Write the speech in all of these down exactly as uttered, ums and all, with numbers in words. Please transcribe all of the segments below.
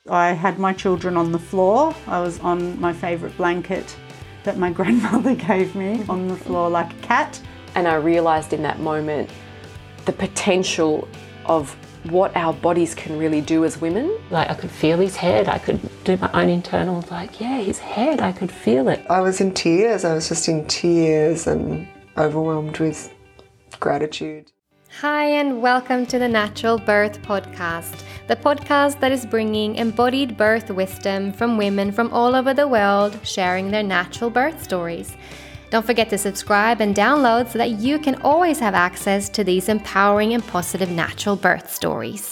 I had my children on the floor. I was on my favourite blanket that my grandmother gave me on the floor like a cat. And I realised in that moment the potential of what our bodies can really do as women. Like I could feel his head, I could do my own internal, like, yeah, his head, I could feel it. I was in tears, I was just in tears and overwhelmed with gratitude. Hi and welcome to the Natural Birth Podcast, the podcast that is bringing embodied birth wisdom from women from all over the world sharing their natural birth stories. Don't forget to subscribe and download so that you can always have access to these empowering and positive natural birth stories.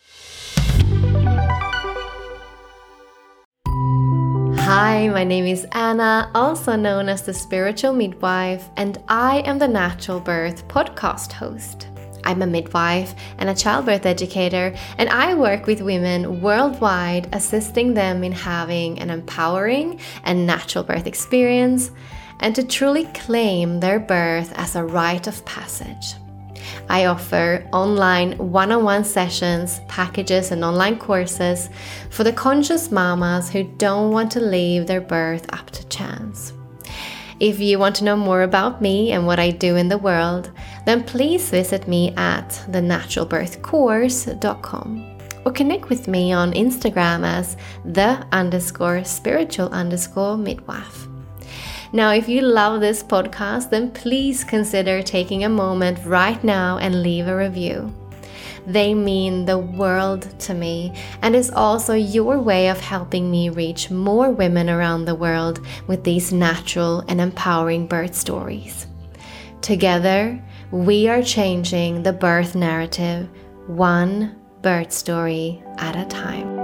Hi, my name is Anna, also known as the Spiritual Midwife, and I am the Natural Birth Podcast host. I'm a midwife and a childbirth educator, and I work with women worldwide, assisting them in having an empowering and natural birth experience and to truly claim their birth as a rite of passage. I offer online one-on-one sessions, packages, and online courses for the conscious mamas who don't want to leave their birth up to chance. If you want to know more about me and what I do in the world, then please visit me at the natural birth course dot com or connect with me on Instagram as the underscore spiritual underscore midwife. Now, if you love this podcast, then please consider taking a moment right now and leave a review. They mean the world to me and is also your way of helping me reach more women around the world with these natural and empowering birth stories. Together, we are changing the birth narrative one birth story at a time.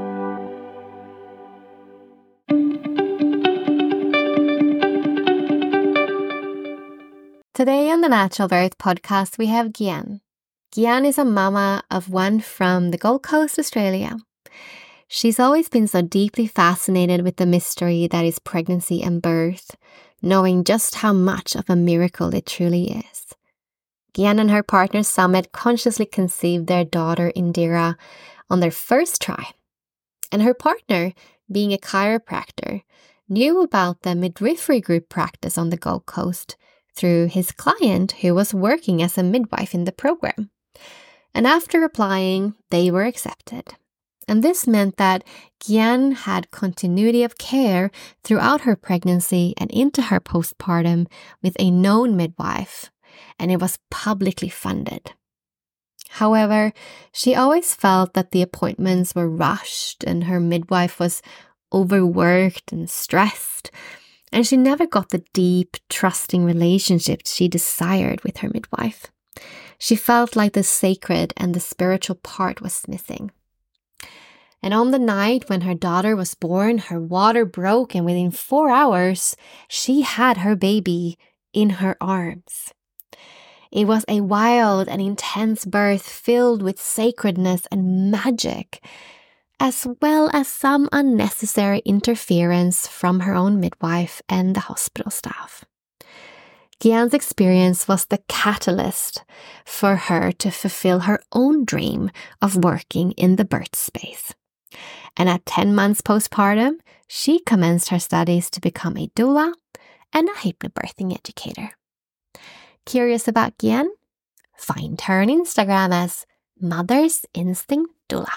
Today on the Natural Birth Podcast, we have Gian. Gian is a mama of one from the Gold Coast, Australia. She's always been so deeply fascinated with the mystery that is pregnancy and birth, knowing just how much of a miracle it truly is. Gian and her partner Summit consciously conceived their daughter Indira on their first try. And her partner, being a chiropractor, knew about the midwifery group practice on the Gold Coast through his client who was working as a midwife in the program. And after applying, they were accepted. And this meant that Gian had continuity of care throughout her pregnancy and into her postpartum with a known midwife, and it was publicly funded. However, she always felt that the appointments were rushed and her midwife was overworked and stressed, and she never got the deep, trusting relationship she desired with her midwife. She felt like the sacred and the spiritual part was missing. And on the night when her daughter was born, her water broke, and within four hours, she had her baby in her arms. It was a wild and intense birth filled with sacredness and magic, as well as some unnecessary interference from her own midwife and the hospital staff. Gian's experience was the catalyst for her to fulfill her own dream of working in the birth space. And at ten months postpartum, she commenced her studies to become a doula and a hypnobirthing educator. Curious about Gian? Find her on Instagram as Mother's Instinct Doula.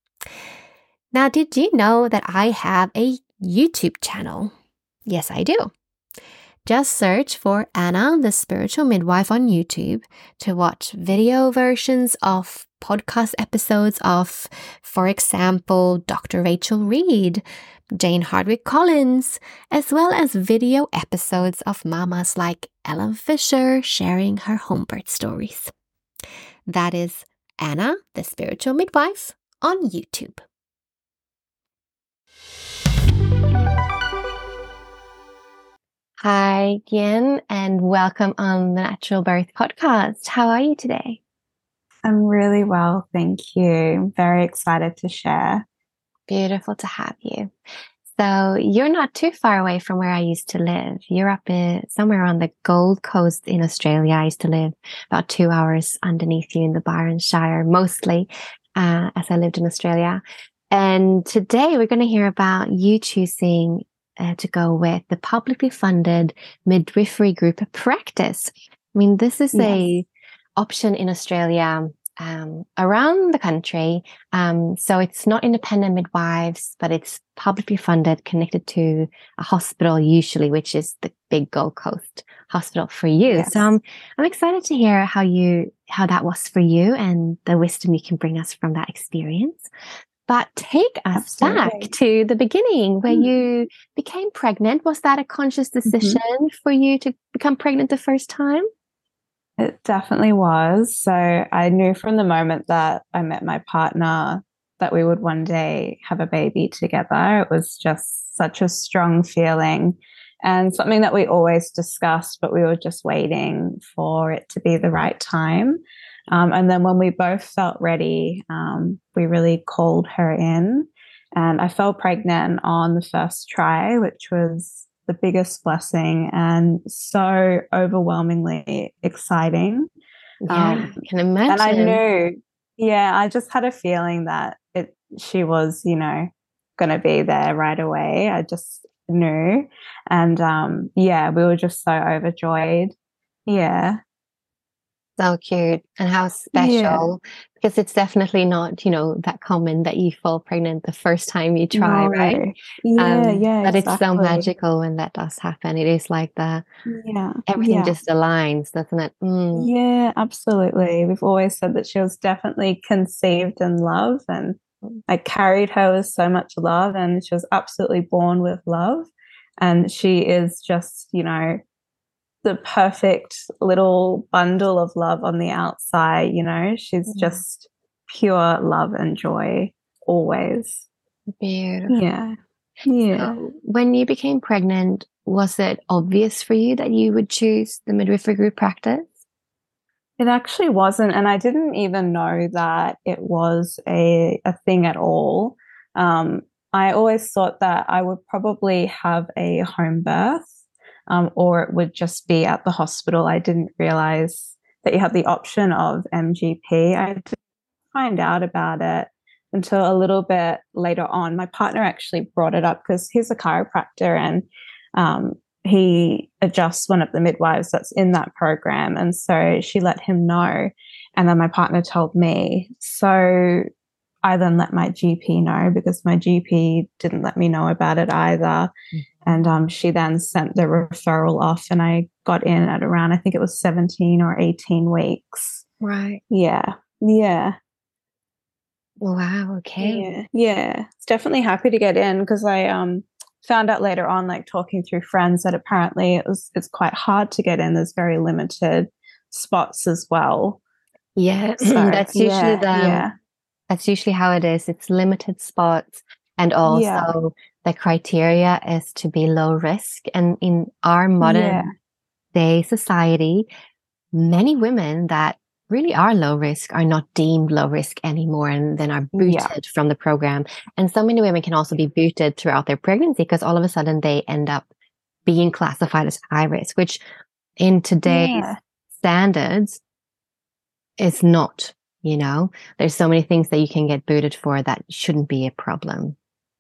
Now, did you know that I have a YouTube channel? Yes, I do. Just search for Anna, the Spiritual Midwife on YouTube to watch video versions of podcast episodes of, for example, Doctor Rachel Reed, Jane Hardwick Collins, as well as video episodes of mamas like Ellen Fisher sharing her home birth stories. That is Anna, the Spiritual Midwife on YouTube. Hi, Gian, and welcome on the Natural Birth Podcast. How are you today? I'm really well, thank you. I'm very excited to share. Beautiful to have you. So you're not too far away from where I used to live. You're up in, somewhere on the Gold Coast in Australia. I used to live about two hours underneath you in the Byron Shire, mostly uh, as I lived in Australia. And today we're going to hear about you choosing uh, to go with the publicly funded midwifery group practice. I mean, this is Yes. a option in Australia, um, around the country. Um, so it's not independent midwives, but it's publicly funded, connected to a hospital usually, which is the big Gold Coast hospital for you. Yes. So I'm, I'm excited to hear how you, how that was for you and the wisdom you can bring us from that experience. But take us Absolutely. back to the beginning where Mm. you became pregnant. Was that a conscious decision for you to become pregnant the first time? It definitely was. So I knew from the moment that I met my partner that we would one day have a baby together. It was just such a strong feeling and something that we always discussed, but we were just waiting for it to be the right time. Um, and then when we both felt ready, um, we really called her in, and I fell pregnant on the first try, which was the biggest blessing and so overwhelmingly exciting. Yeah, Um, I can imagine. and I knew, yeah, I just had a feeling that it, she was, you know, going to be there right away. I just knew. And um, yeah, we were just so overjoyed. Yeah. So cute. And how special. Because it's definitely not, you know, that common that you fall pregnant the first time you try, No. right? Yeah, Um, yeah. But it's so exactly. magical when that does happen. It is like the Yeah. everything yeah. just aligns, doesn't it? Mm. Yeah, absolutely. We've always said that she was definitely conceived in love, and I carried her with so much love, and she was absolutely born with love. And she is just, you know, the perfect little bundle of love on the outside, you know. She's Mm. just pure love and joy always. Beautiful. Yeah. Yeah. So when you became pregnant, was it obvious for you that you would choose the midwifery group practice? It actually wasn't, and I didn't even know that it was a, a thing at all. Um, I always thought that I would probably have a home birth, um, or it would just be at the hospital. I didn't realize that you had the option of M G P. I didn't find out about it until a little bit later on. My partner actually brought it up because he's a chiropractor, and um, he adjusts one of the midwives that's in that program. And so she let him know. And then my partner told me. So I then let my G P know, because my G P didn't let me know about it either. Mm-hmm. And um, she then sent the referral off, and I got in at around, I think it was seventeen or eighteen weeks. Right. Yeah. Yeah. Wow. Okay. Yeah. Yeah. It's definitely happy to get in, because I um found out later on, like talking through friends, that apparently it was it's quite hard to get in. There's very limited spots as well. Yeah. So, that's usually yeah, the yeah. that's usually how it is. It's limited spots, and also Yeah. the criteria is to be low risk. And in our modern Yeah. day society, many women that really are low risk are not deemed low risk anymore, and then are booted Yeah. from the program. And so many women can also be booted throughout their pregnancy, because all of a sudden they end up being classified as high risk, which in today's Yeah. standards is not. You know, there's so many things that you can get booted for that shouldn't be a problem.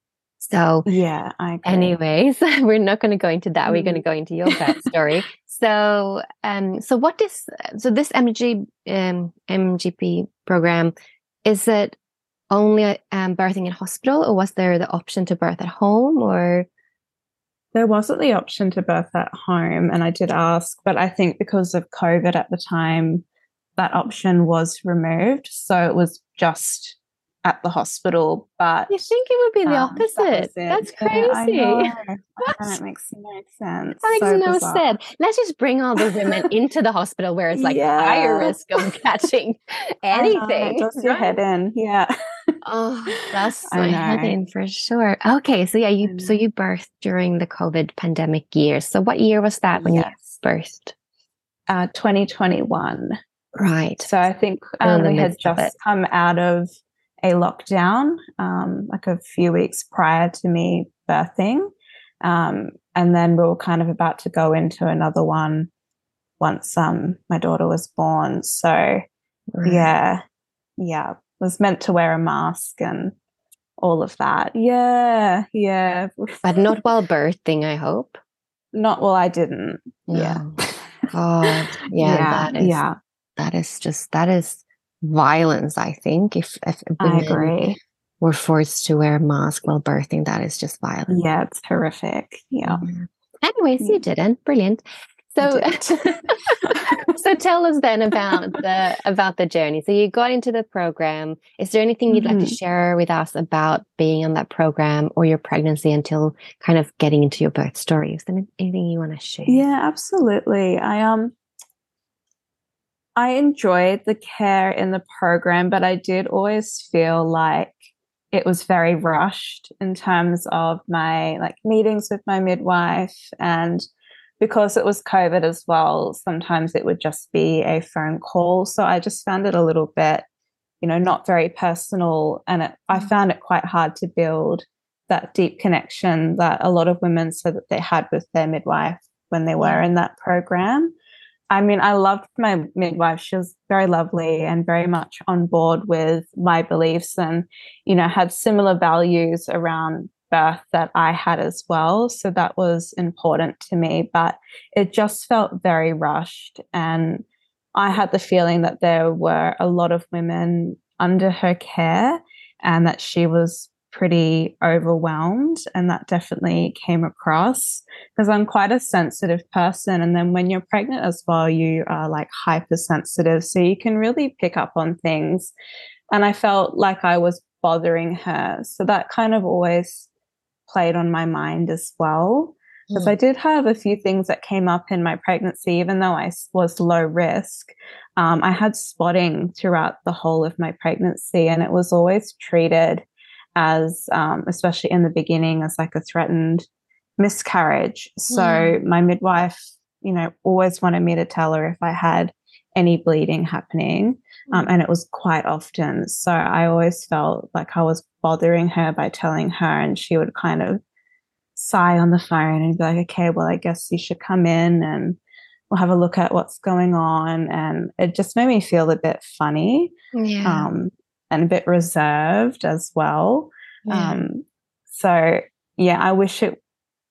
So Yeah, I agree. anyways, we're not going to go into that. We're going to Mm. go into your birth story. So, um, so what is so this M G um M G P program? Is it only um birthing in hospital, or was there the option to birth at home? Or There wasn't the option to birth at home, and I did ask, but I think because of COVID at the time, that option was removed. So it was just at the hospital. But you think it would be the um, that was opposite? it. That's Yeah, I crazy. know. What? I know, it makes no sense. That makes So no bizarre. sense. Let's just bring all the women into the hospital where it's like Yeah. higher risk of catching I know, anything. it does your right? head in. Yeah. Oh, that's I my head know. in for sure. Okay, so yeah, I you so know. you birthed during the COVID pandemic years. So what year was that when Yes. you birthed? Uh, twenty twenty-one. Right. So I think Still in um, the we had midst of just it. come out of a lockdown, um, like a few weeks prior to me birthing. Um, and then we were kind of about to go into another one once um, my daughter was born. So Right. yeah, yeah, was meant to wear a mask and all of that. Yeah, yeah. But not while birthing, I hope. Not well, I didn't. Yeah. No. God. Yeah, yeah, that is yeah. that is just that is violence, I think. If if I women agree. were forced to wear a mask while birthing, that is just violence. Yeah, it's horrific. Yeah. Yeah. Anyways, Yeah. you didn't. Brilliant. So, I so tell us then about the about the journey. So you got into the program. Is there anything you'd like to Mhm. share with us about being on that program or your pregnancy until kind of getting into your birth story? Is there anything you want to share? Yeah, absolutely. I um I enjoyed the care in the program, but I did always feel like it was very rushed in terms of my like meetings with my midwife, and because it was COVID as well, sometimes it would just be a phone call. So I just found it a little bit, you know, not very personal, and it, I found it quite hard to build that deep connection that a lot of women said that they had with their midwife when they were in that program. I mean, I loved my midwife. She was very lovely and very much on board with my beliefs, and, you know, had similar values around birth that I had as well. So that was important to me, but it just felt very rushed. And I had the feeling that there were a lot of women under her care and that she was pretty overwhelmed, and that definitely came across because I'm quite a sensitive person, and then when you're pregnant as well, you are like hypersensitive, so you can really pick up on things, and I felt like I was bothering her, so that kind of always played on my mind as well, because I did have a few things that came up in my pregnancy. Even though I was low risk, um, I had spotting throughout the whole of my pregnancy, and it was always treated as, um, especially in the beginning, as like a threatened miscarriage. So mm. my midwife, you know, always wanted me to tell her if I had any bleeding happening, um, and it was quite often. So I always felt like I was bothering her by telling her, and she would kind of sigh on the phone and be like, okay, well, I guess you should come in and we'll have a look at what's going on. And it just made me feel a bit funny. Yeah. Um, and a bit reserved as well. Yeah. Um, so, yeah, I wish it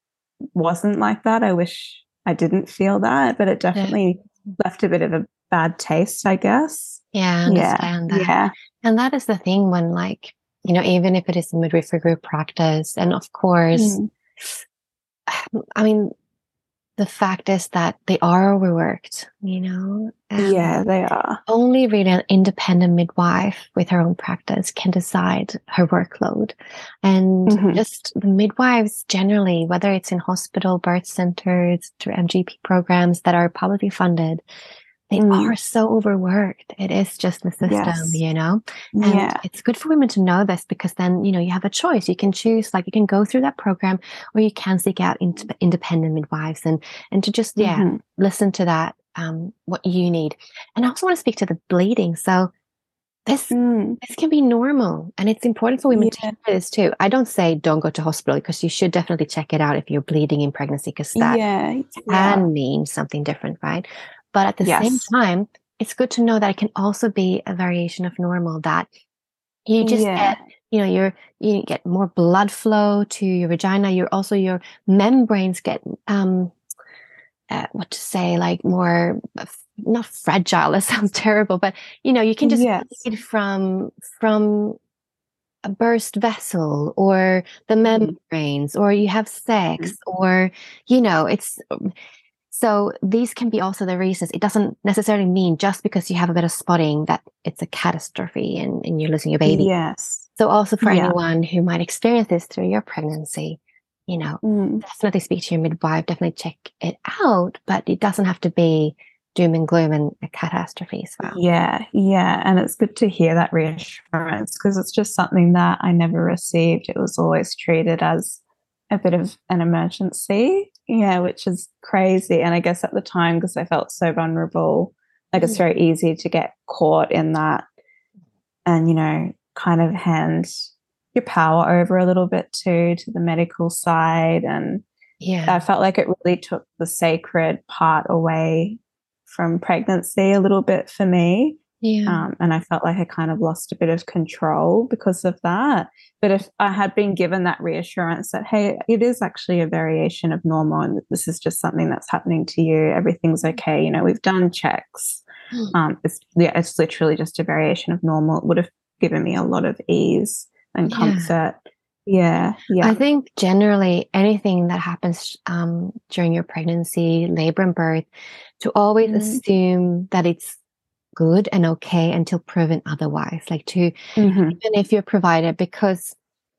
wasn't like that. I wish I didn't feel that, but it definitely yeah. left a bit of a bad taste, I guess. Yeah, I understand yeah. that. Yeah. And that is the thing when, like, you know, even if it is a midwifery group practice, and of course, mm. I mean, the fact is that they are overworked, you know? Um, yeah, they are. Only really an independent midwife with her own practice can decide her workload. And mm-hmm. just the midwives generally, whether it's in hospital, birth centers, through M G P programs that are publicly funded, they mm. are so overworked. It is just the system, yes. you know? And yeah. it's good for women to know this, because then, you know, you have a choice. You can choose, like, you can go through that program, or you can seek out in- independent midwives and, and to just, yeah, mm-hmm. listen to that, um, what you need. And I also want to speak to the bleeding. So this, mm. this can be normal, and it's important for women yeah. to hear this too. I don't say don't go to hospital, because you should definitely check it out if you're bleeding in pregnancy, because that yeah. can yeah. mean something different, right? But at the yes. same time, it's good to know that it can also be a variation of normal, that you just yeah. get, you know, you're, you get more blood flow to your vagina. You're also, your membranes get, um, uh, what to say, like more, not fragile. That sounds terrible, but, you know, you can just yes. bleed from, from a burst vessel, or the membranes, or you have sex, mm-hmm. or, you know, it's, so these can be also the reasons. It doesn't necessarily mean just because you have a bit of spotting that it's a catastrophe and, and you're losing your baby. Yes. So also for yeah. anyone who might experience this through your pregnancy, you know, mm. definitely speak to your midwife, definitely check it out, but it doesn't have to be doom and gloom and a catastrophe as well. Yeah, yeah. And it's good to hear that reassurance, because it's just something that I never received. It was always treated as a bit of an emergency. Yeah, which is crazy. And I guess at the time, because I felt so vulnerable, like it's very easy to get caught in that and, you know, kind of hand your power over a little bit too to the medical side. And yeah, I felt like it really took the sacred part away from pregnancy a little bit for me. Yeah. Um, and I felt like I kind of lost a bit of control because of that. But if I had been given that reassurance that, hey, it is actually a variation of normal and this is just something that's happening to you, everything's okay, you know, we've done checks. Um, it's, yeah, it's literally just a variation of normal. It would have given me a lot of ease and Yeah. comfort. Yeah, yeah. I think generally anything that happens um, during your pregnancy, labor and birth, to always Mm. assume that it's good and okay until proven otherwise. Like to, Mhm. even if you're provided, because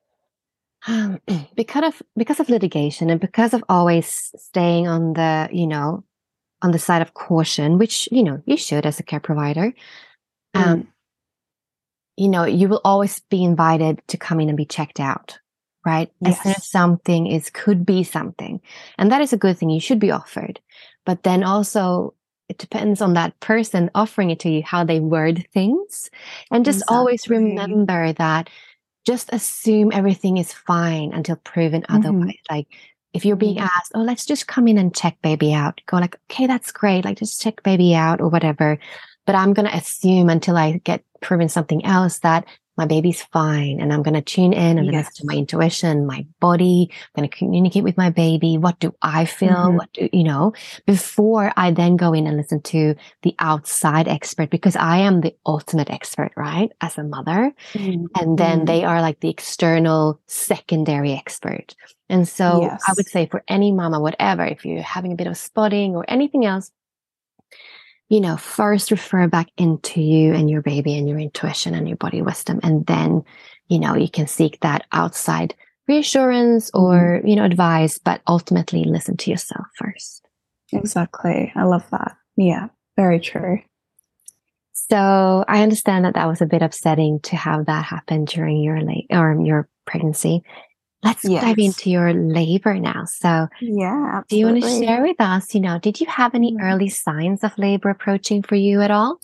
um, because of because of litigation and because of always staying on the, you know, on the side of caution, which, you know, you should as a care provider. Um, Mm. you know, you will always be invited to come in and be checked out, right? As soon as Yes. something is, could be something. And that is a good thing. You should be offered. But then also, it depends on that person offering it to you, how they word things. And just always Exactly. remember that just assume everything is fine until proven Mhm. otherwise. Like, if you're being Mm. asked, oh, let's just come in and check baby out, go like, okay, that's great. Like, just check baby out or whatever. But I'm going to assume until I get proven something else that my baby's fine. And I'm going to tune in. I'm going to Yes. listen to my intuition, my body. I'm going to communicate with my baby. What do I feel? Mhm. What do, you know, before I then go in and listen to the outside expert, because I am the ultimate expert, right? As a mother. Mm. And then Mm. they are like the external secondary expert. And so Yes. I would say for any mama, whatever, if you're having a bit of spotting or anything else, you know, first refer back into you and your baby and your intuition and your body wisdom. And then, you know, you can seek that outside reassurance or, you know, advice, but ultimately listen to yourself first. Exactly. I love that. Yeah, very true. So I understand that that was a bit upsetting to have that happen during your late or your pregnancy. Let's Yes. dive into your labor now. So Yeah, do you want to absolutely. share with us, you know, did you have any Mm. early signs of labor approaching for you at all?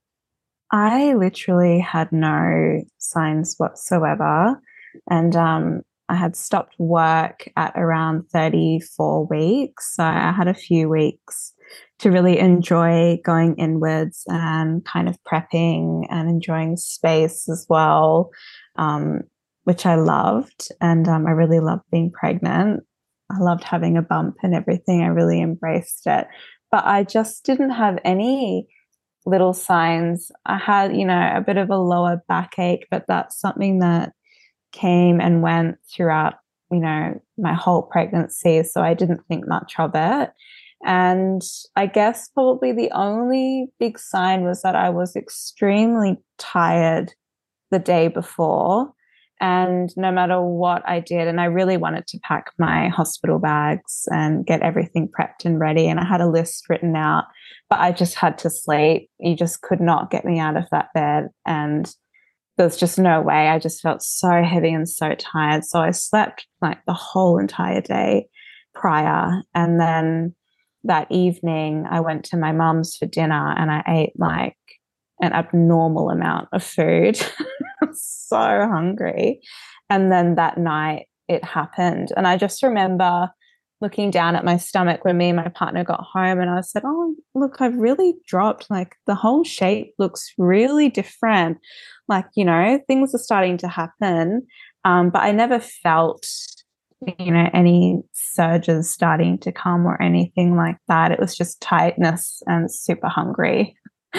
I literally had no signs whatsoever. And um, I had stopped work at around thirty-four weeks. So I had a few weeks to really enjoy going inwards and kind of prepping and enjoying space as well, um, which I loved. And um, I really loved being pregnant. I loved having a bump and everything. I really embraced it. But I just didn't have any little signs. I had, you know, a bit of a lower backache, but that's something that came and went throughout, you know, my whole pregnancy. So I didn't think much of it. And I guess probably the only big sign was that I was extremely tired the day before. And no matter what I did, and I really wanted to pack my hospital bags and get everything prepped and ready. And I had a list written out, but I just had to sleep. You just could not get me out of that bed. And there was just no way. I just felt so heavy and so tired. So I slept like the whole entire day prior. And then that evening, I went to my mum's for dinner and I ate like an abnormal amount of food. So hungry. And then that night it happened. And I just remember looking down at my stomach when me and my partner got home and I said, oh, look, I've really dropped. Like the whole shape looks really different. Like, you know, things are starting to happen. Um, but I never felt, you know, any surges starting to come or anything like that. It was just tiredness and super hungry.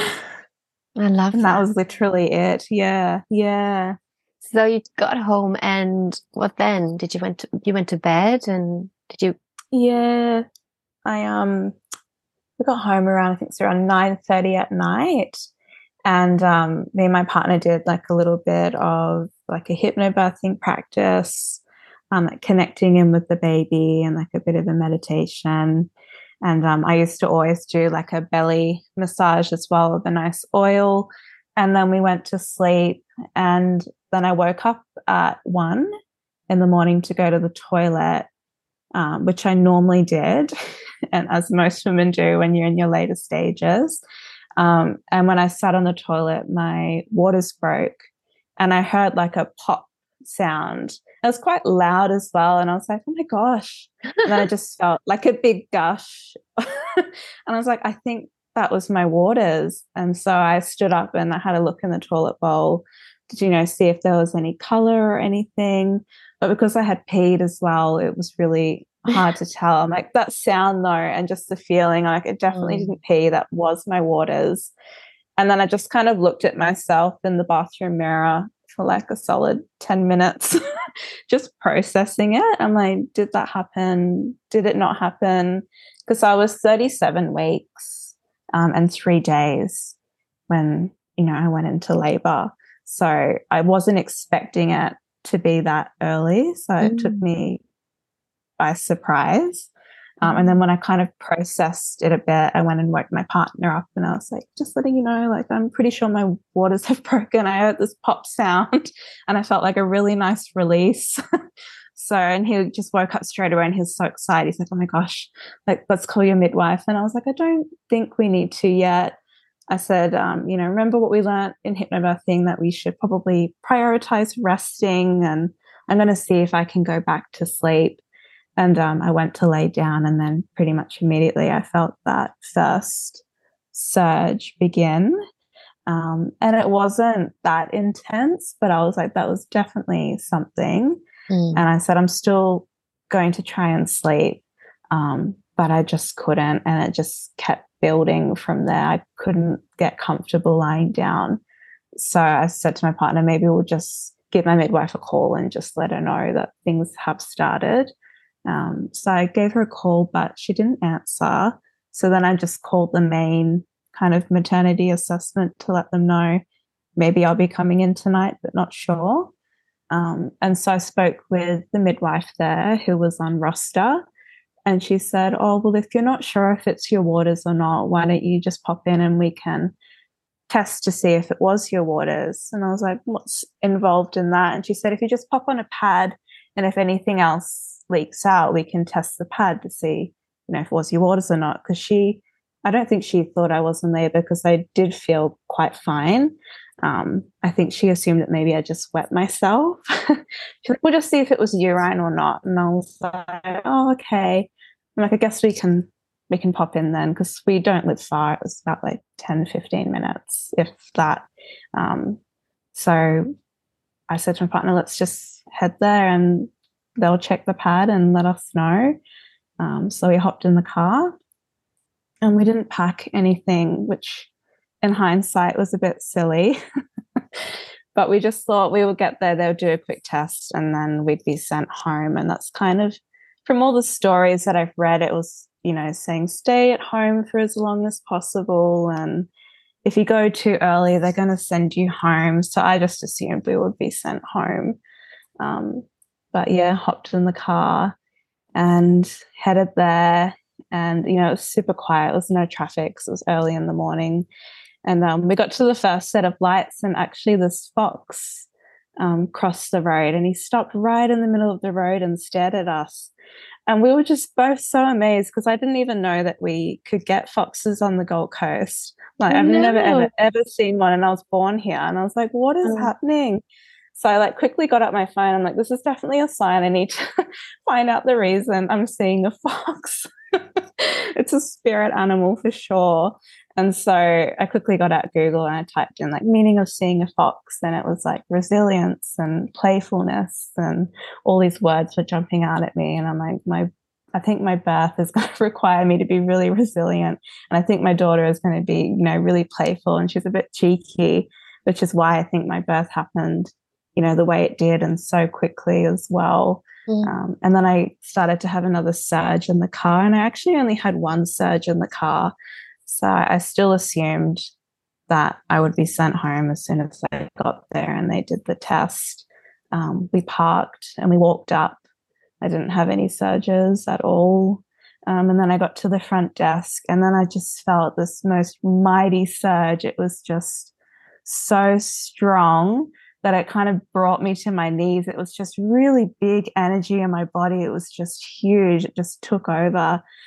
I love And that. that was literally it. Yeah. Yeah. So you got home and what then? Did you went to, you went to bed and did you? Yeah. I um we got home around I think it's around nine thirty at night. And um me and my partner did like a little bit of like a hypnobirthing practice, um like connecting in with the baby and like a bit of a meditation. And um, I used to always do like a belly massage as well with a nice oil. And then we went to sleep. And then I woke up at one in the morning to go to the toilet, um, which I normally did, and as most women do when you're in your later stages. Um, and when I sat on the toilet, my waters broke and I heard like a pop sound. It was quite loud as well. And I was like, oh my gosh. And then I just felt like a big gush. And I was like, I think that was my waters. And so I stood up and I had a look in the toilet bowl to, you know, see if there was any color or anything. But because I had peed as well, it was really hard to tell. I'm like, that sound though, and just the feeling, like it definitely mm. didn't pee. That was my waters. And then I just kind of looked at myself in the bathroom mirror for like a solid ten minutes, just processing it. I'm like, did that happen? Did it not happen? Because I was thirty-seven weeks um, and three days when, you know, I went into labor. So I wasn't expecting it to be that early. So mm. it took me by surprise. Um, and then when I kind of processed it a bit, I went and woke my partner up and I was like, just letting you know, like, I'm pretty sure my waters have broken. I heard this pop sound and I felt like a really nice release. So, and he just woke up straight away and he was so excited. He's like, oh my gosh, like, let's call your midwife. And I was like, I don't think we need to yet. I said, um, you know, remember what we learned in hypnobirthing, that we should probably prioritize resting, and I'm going to see if I can go back to sleep. And um, I went to lay down, and then pretty much immediately I felt that first surge begin. Um, and it wasn't that intense, but I was like, that was definitely something. Mm. And I said, I'm still going to try and sleep, um, but I just couldn't. And it just kept building from there. I couldn't get comfortable lying down. So I said to my partner, maybe we'll just give my midwife a call and just let her know that things have started. Um, so I gave her a call, but she didn't answer. So then I just called the main kind of maternity assessment to let them know maybe I'll be coming in tonight, but not sure. Um, and so I spoke with the midwife there who was on roster, and she said, oh, well, if you're not sure if it's your waters or not, why don't you just pop in and we can test to see if it was your waters. And I was like, what's involved in that? And she said, if you just pop on a pad and if anything else leaks out, we can test the pad to see, you know, if it was your waters or not. Because she, I don't think she thought I was in labor, because I did feel quite fine. Um, I think she assumed that maybe I just wet myself. She's like, we'll just see if it was urine or not. And I was like, oh, okay. I'm like, I guess we can we can pop in then, because we don't live far. It was about like ten, fifteen minutes, if that. Um, so I said to my partner, let's just head there and they'll check the pad and let us know. Um, so we hopped in the car and we didn't pack anything, which in hindsight was a bit silly. But we just thought we would get there, they'll do a quick test, and then we'd be sent home. And that's kind of, from all the stories that I've read, it was, you know, saying stay at home for as long as possible. And if you go too early, they're going to send you home. So I just assumed we would be sent home. Um, But yeah, hopped in the car and headed there. And, you know, it was super quiet. It was no traffic. So it was early in the morning. And um, we got to the first set of lights, and actually this fox um, crossed the road, and he stopped right in the middle of the road and stared at us. And we were just both so amazed, because I didn't even know that we could get foxes on the Gold Coast. Like, I've no. never, ever, ever seen one, and I was born here. And I was like, what is oh. happening? So I like quickly got up my phone. I'm like, this is definitely a sign. I need to find out the reason I'm seeing a fox. It's a spirit animal for sure. And so I quickly got out Google and I typed in like meaning of seeing a fox, and it was like resilience and playfulness, and all these words were jumping out at me. And I'm like, my, I think my birth is going to require me to be really resilient. And I think my daughter is going to be, you know, really playful, and she's a bit cheeky, which is why I think my birth happened, you know, the way it did, and so quickly as well. Mm. Um, and then I started to have another surge in the car, and I actually only had one surge in the car. So I still assumed that I would be sent home as soon as I got there and they did the test. Um, we parked and we walked up. I didn't have any surges at all. Um, and then I got to the front desk, and then I just felt this most mighty surge. It was just so strong that it kind of brought me to my knees. It was just really big energy in my body. It was just huge. It just took over.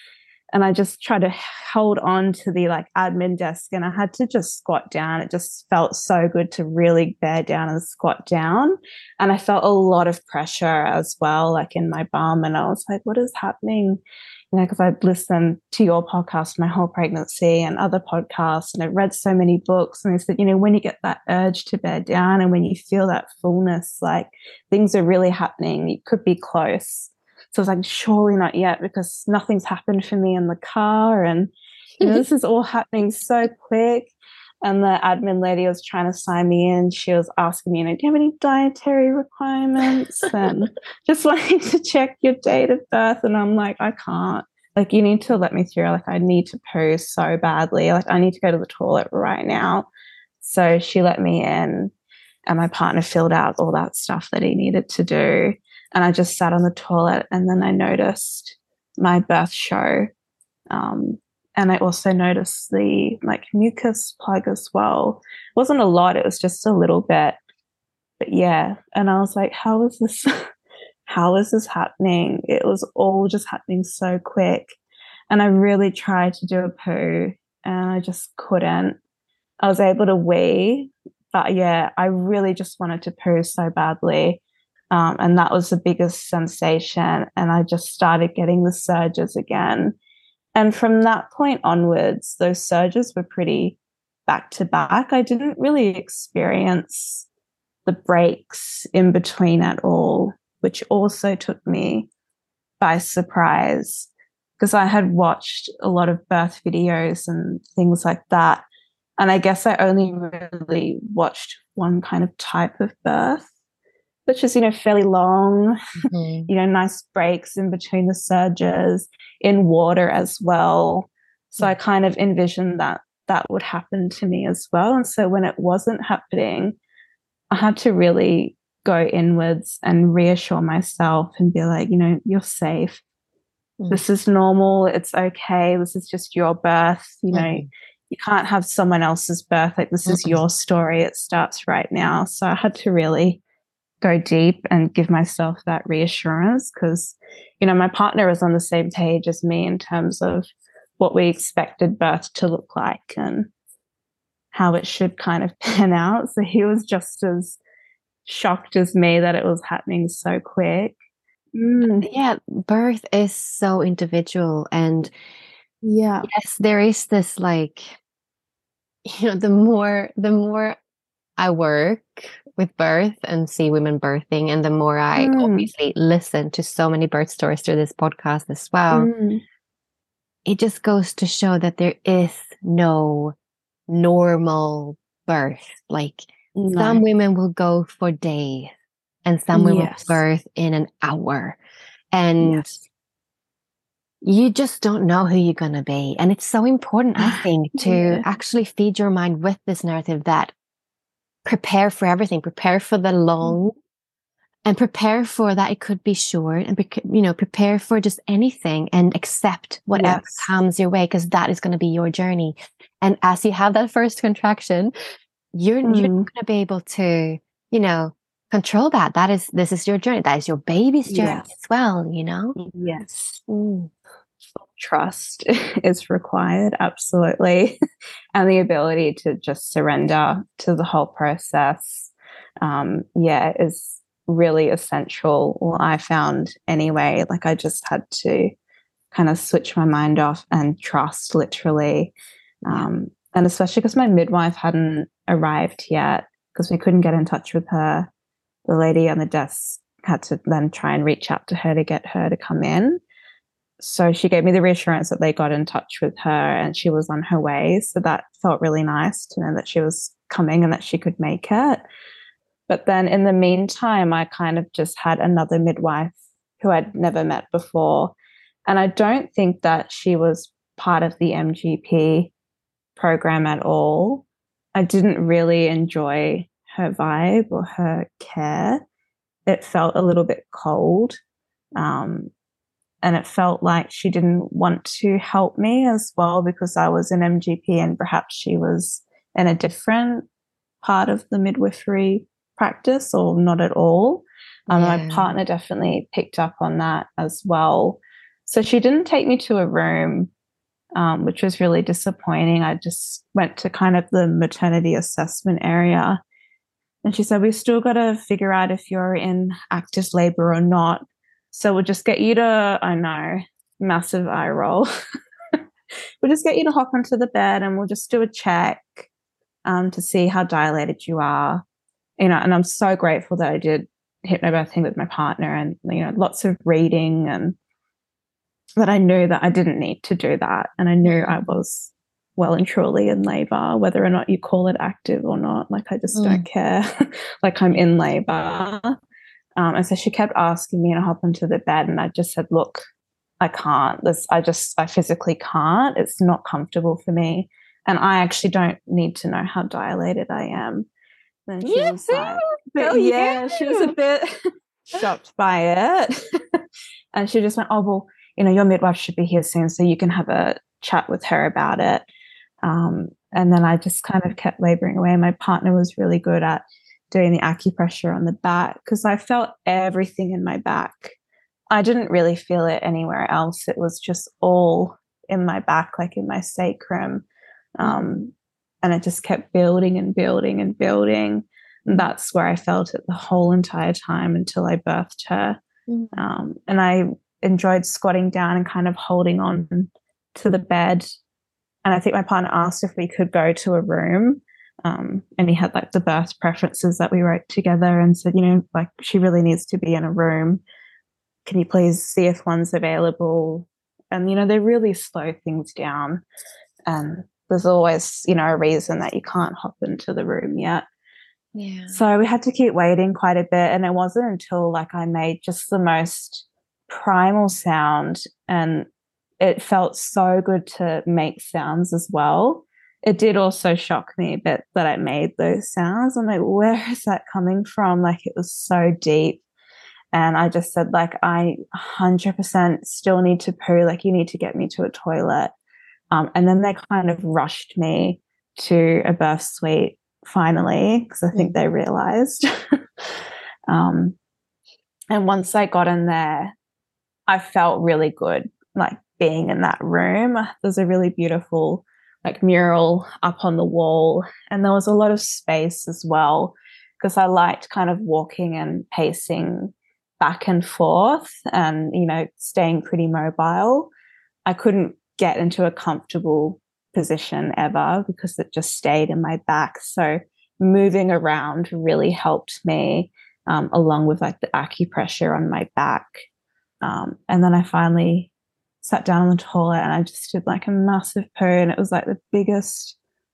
And I just tried to hold on to the like admin desk, and I had to just squat down. It just felt so good to really bear down and squat down. And I felt a lot of pressure as well, like in my bum. And I was like, what is happening? You know, because I'd listened to your podcast my whole pregnancy and other podcasts, and I've read so many books. And they said, you know, when you get that urge to bear down and when you feel that fullness, like things are really happening, it could be close. So I was like, surely not yet, because nothing's happened for me in the car. And you know, this is all happening so quick. And the admin lady was trying to sign me in. She was asking me, you know, do you have any dietary requirements? And just wanting to check your date of birth. And I'm like, I can't. Like, you need to let me through. Like, I need to poo so badly. Like, I need to go to the toilet right now. So she let me in, and my partner filled out all that stuff that he needed to do. And I just sat on the toilet, and then I noticed my birth show. Um, and I also noticed the like mucus plug as well. It wasn't a lot, it was just a little bit. But yeah, and I was like, how is this, how is this happening? It was all just happening so quick. And I really tried to do a poo, and I just couldn't. I was able to wee, but yeah, I really just wanted to poo so badly. Um, and that was the biggest sensation. And I just started getting the surges again. And from that point onwards, those surges were pretty back to back. I didn't really experience the breaks in between at all, which also took me by surprise, because I had watched a lot of birth videos and things like that. And I guess I only really watched one kind of type of birth, which is, you know, fairly long, mm-hmm. you know, nice breaks in between the surges, in water as well. So mm-hmm. I kind of envisioned that that would happen to me as well. And so when it wasn't happening, I had to really go inwards and reassure myself and be like, you know, you're safe. Mm-hmm. This is normal. It's okay. This is just your birth. You know, mm-hmm. you can't have someone else's birth. Like, this mm-hmm. is your story. It starts right now. So I had to really go deep and give myself that reassurance, because, you know, my partner was on the same page as me in terms of what we expected birth to look like and how it should kind of pan out. So he was just as shocked as me that it was happening so quick. Mm. Yeah, birth is so individual. And yeah, yes, there is this like, you know, the more, the more I work with birth and see women birthing, and the more I mm. obviously listen to so many birth stories through this podcast as well, mm. it just goes to show that there is no normal birth. Like no. some women will go for days, and some women yes. will birth in an hour. And yes. you just don't know who you're going to be. And it's so important, I think, to yeah. actually feed your mind with this narrative that prepare for everything, prepare for the long, and prepare for that it could be short, and, you know, prepare for just anything and accept whatever yes. comes your way, because that is going to be your journey. And as you have that first contraction, you're, mm. you're not going to be able to, you know, control that. That is, this is your journey. That is your baby's journey yes. as well, you know? Yes. Mm. Trust is required, absolutely. And the ability to just surrender to the whole process, um, yeah, is really essential. Well, I found anyway, like I just had to kind of switch my mind off and trust, literally. Um, and especially because my midwife hadn't arrived yet, because we couldn't get in touch with her. The lady on the desk had to then try and reach out to her to get her to come in. So she gave me the reassurance that they got in touch with her and she was on her way. So that felt really nice to know that she was coming and that she could make it. But then in the meantime, I kind of just had another midwife who I'd never met before. And I don't think that she was part of the M G P program at all. I didn't really enjoy her vibe or her care. It felt a little bit cold. Um, And it felt like she didn't want to help me as well, because I was in M G P and perhaps she was in a different part of the midwifery practice, or not at all. Um, yeah. My partner definitely picked up on that as well. So she didn't take me to a room um, which was really disappointing. I just went to kind of the maternity assessment area, and she said, we've still got to figure out if you're in active labor or not. So we'll just get you to, I know, massive eye roll. We'll just get you to hop onto the bed and we'll just do a check um, to see how dilated you are. You know, and I'm so grateful that I did hypnobirthing with my partner, and, you know, lots of reading, and that I knew that I didn't need to do that. And I knew I was well and truly in labor, whether or not you call it active or not. Like, I just mm. don't care. Like, I'm in labor. Um, and so she kept asking me to hop onto the bed, and I just said, look, I can't. This, I just, I physically can't. It's not comfortable for me. And I actually don't need to know how dilated I am. And she yeah. was like, but yeah, yeah, she was a bit shocked by it. And she just went, oh, well, you know, your midwife should be here soon, so you can have a chat with her about it. Um, and then I just kind of kept laboring away. My partner was really good at doing the acupressure on the back, because I felt everything in my back. I didn't really feel it anywhere else. It was just all in my back, like in my sacrum. Um, and it just kept building and building and building. And that's where I felt it the whole entire time until I birthed her. Mm. Um, and I enjoyed squatting down and kind of holding on to the bed. And I think my partner asked if we could go to a room. Um, and he had like the birth preferences that we wrote together, and said, you know, like, she really needs to be in a room. Can you please see if one's available? And, you know, they really slow things down. And there's always, you know, a reason that you can't hop into the room yet. Yeah. So we had to keep waiting quite a bit. And it wasn't until like I made just the most primal sound, and it felt so good to make sounds as well. It did also shock me a bit that I made those sounds. I'm like, where is that coming from? Like, it was so deep. And I just said, like, I one hundred percent still need to poo. Like, you need to get me to a toilet. Um, and then they kind of rushed me to a birth suite finally, because I think they realized. um, and once I got in there, I felt really good, like, being in that room. There's a really beautiful, like, mural up on the wall, and there was a lot of space as well, because I liked kind of walking and pacing back and forth and, you know, staying pretty mobile. I couldn't get into a comfortable position ever because it just stayed in my back. So moving around really helped me, um, along with like the acupressure on my back. Um, and then I finally sat down on the toilet and I just did like a massive poo, and it was like the biggest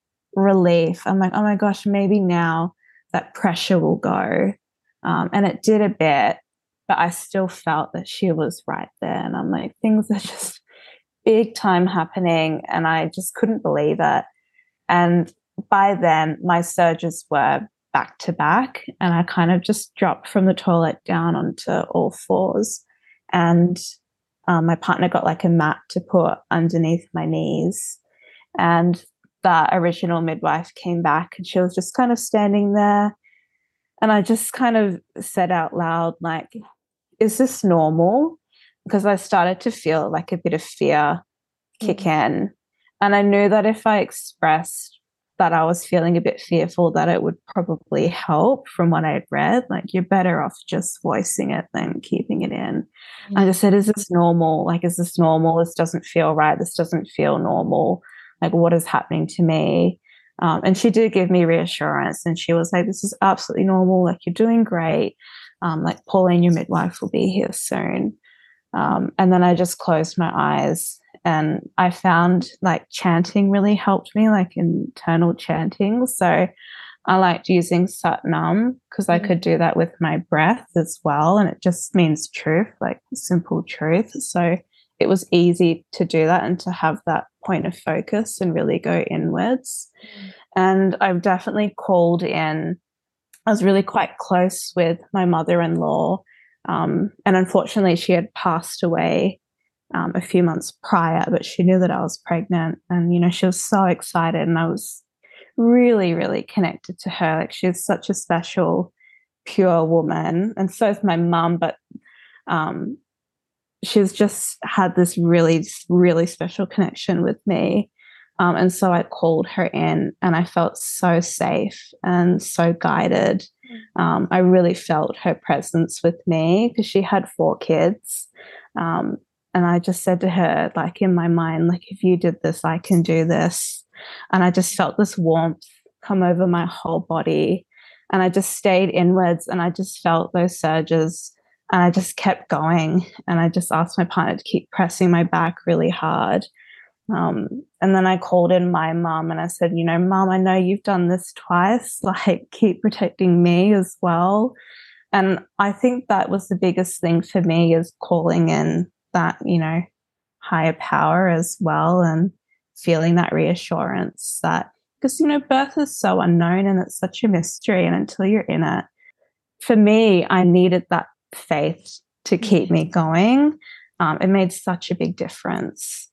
relief. I'm like, oh my gosh, maybe now that pressure will go. Um, and it did a bit, but I still felt that she was right there. And I'm like, things are just big time happening, and I just couldn't believe it. And by then my surges were back to back, and I kind of just dropped from the toilet down onto all fours, and um, my partner got like a mat to put underneath my knees, and that original midwife came back and she was just kind of standing there, and I just kind of said out loud, like, is this normal? Because I started to feel like a bit of fear kick mm-hmm. in. And I knew that if I expressed that I was feeling a bit fearful, that it would probably help from what I had read. Like, you're better off just voicing it than keeping it in. Mm-hmm. I just said, is this normal? Like, is this normal? This doesn't feel right. This doesn't feel normal. Like, what is happening to me? Um, and she did give me reassurance, and she was like, this is absolutely normal. Like, you're doing great. Um, like, Pauline, your midwife, will be here soon. Um, and then I just closed my eyes, and I found like chanting really helped me, like internal chanting. So I liked using Satnam because I could do that with my breath as well. And it just means truth, like simple truth. So it was easy to do that and to have that point of focus and really go inwards. Mm. And I've definitely called in, I was really quite close with my mother-in-law. Um, and unfortunately, she had passed away um, a few months prior, but she knew that I was pregnant. And, you know, she was so excited, and I was really, really connected to her. Like, she's such a special, pure woman. And so is my mum, but um, she's just had this really, really special connection with me. Um, and so I called her in and I felt so safe and so guided. Um, I really felt her presence with me because she had four kids. Um, and I just said to her, like in my mind, like, if you did this, I can do this. And I just felt this warmth come over my whole body. And I just stayed inwards and I just felt those surges and I just kept going. And I just asked my partner to keep pressing my back really hard. Um, and then I called in my mum and I said, you know, Mum, I know you've done this twice, like keep protecting me as well. And I think that was the biggest thing for me, is calling in that, you know, higher power as well, and feeling that reassurance that, because, you know, birth is so unknown and it's such a mystery, and until you're in it, for me, I needed that faith to keep me going. Um, it made such a big difference.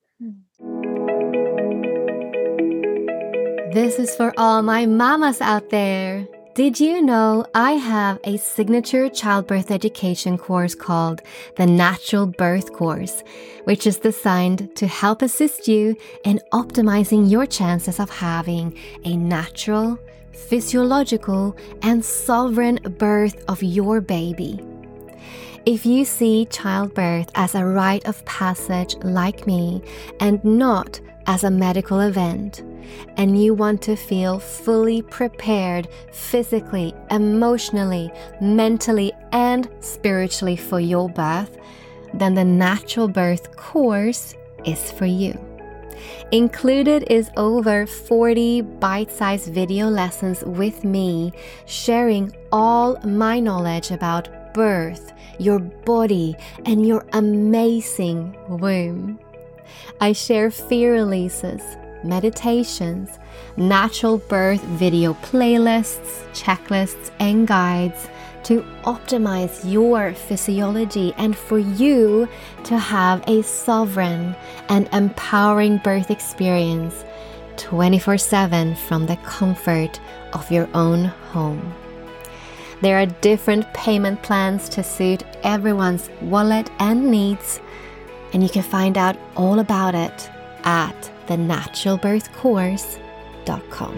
This is for all my mamas out there. Did you know I have a signature childbirth education course called the Natural Birth Course, which is designed to help assist you in optimizing your chances of having a natural, physiological, and sovereign birth of your baby. If you see childbirth as a rite of passage like me and not as a medical event, and you want to feel fully prepared physically, emotionally, mentally, and spiritually for your birth, then the Natural Birth Course is for you. Included is over forty bite-sized video lessons with me, sharing all my knowledge about birth, your body, and your amazing womb. I share fear releases, meditations, natural birth video playlists, checklists, and guides to optimize your physiology and for you to have a sovereign and empowering birth experience twenty-four seven from the comfort of your own home. There are different payment plans to suit everyone's wallet and needs, and you can find out all about it at the natural birth course dot com.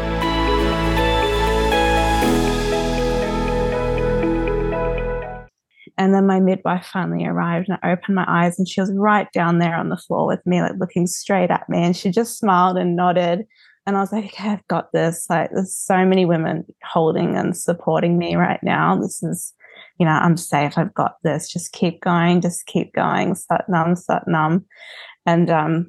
And then my midwife finally arrived and I opened my eyes and she was right down there on the floor with me, like looking straight at me. And she just smiled and nodded. And I was like, okay, I've got this. Like, there's so many women holding and supporting me right now. This is, you know, I'm safe. I've got this. Just keep going. Just keep going. Satnam, Satnam. And um,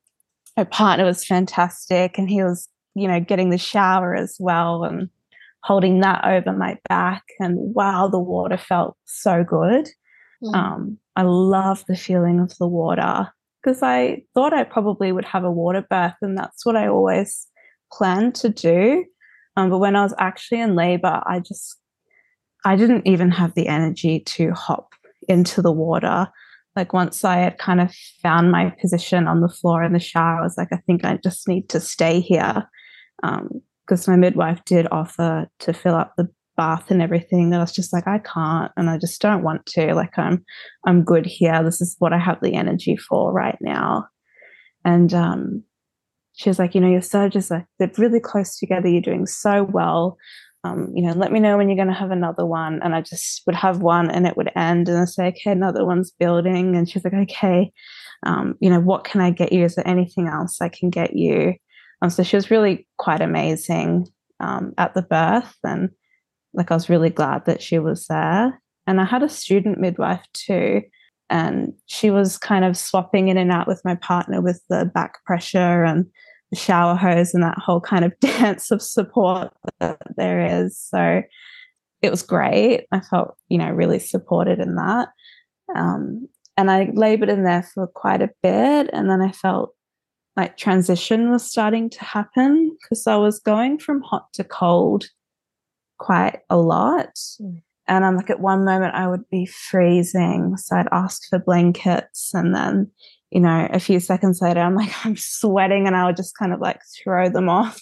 my partner was fantastic. And he was, you know, getting the shower as well and holding that over my back. And wow, the water felt so good. Mm. Um, I love the feeling of the water, because I thought I probably would have a water birth, and that's what I always planned to do. Um, but when I was actually in labor, I just, I didn't even have the energy to hop into the water. Like once I had kind of found my position on the floor in the shower, I was like, I think I just need to stay here. Um, because my midwife did offer to fill up the bath and everything, that I was just like, I can't, and I just don't want to. Like, I'm I'm good here. This is what I have the energy for right now. And um, she was like, you know, your surges are, they're really close together. You're doing so well. Um, you know, let me know when you're going to have another one. And I just would have one and it would end, and I say, okay, another one's building. And she's like, okay, um, you know, what can I get you? Is there anything else I can get you? Um, so she was really quite amazing um, at the birth, and like I was really glad that she was there. And I had a student midwife too, and she was kind of swapping in and out with my partner with the back pressure and the shower hose and that whole kind of dance of support that there is. So it was great. I felt, you know, really supported in that. Um, and I labored in there for quite a bit, and then I felt like transition was starting to happen, because I was going from hot to cold quite a lot. Mm. And I'm like, at one moment I would be freezing, so I'd ask for blankets, and then, you know, a few seconds later I'm like, I'm sweating, and I would just kind of like throw them off.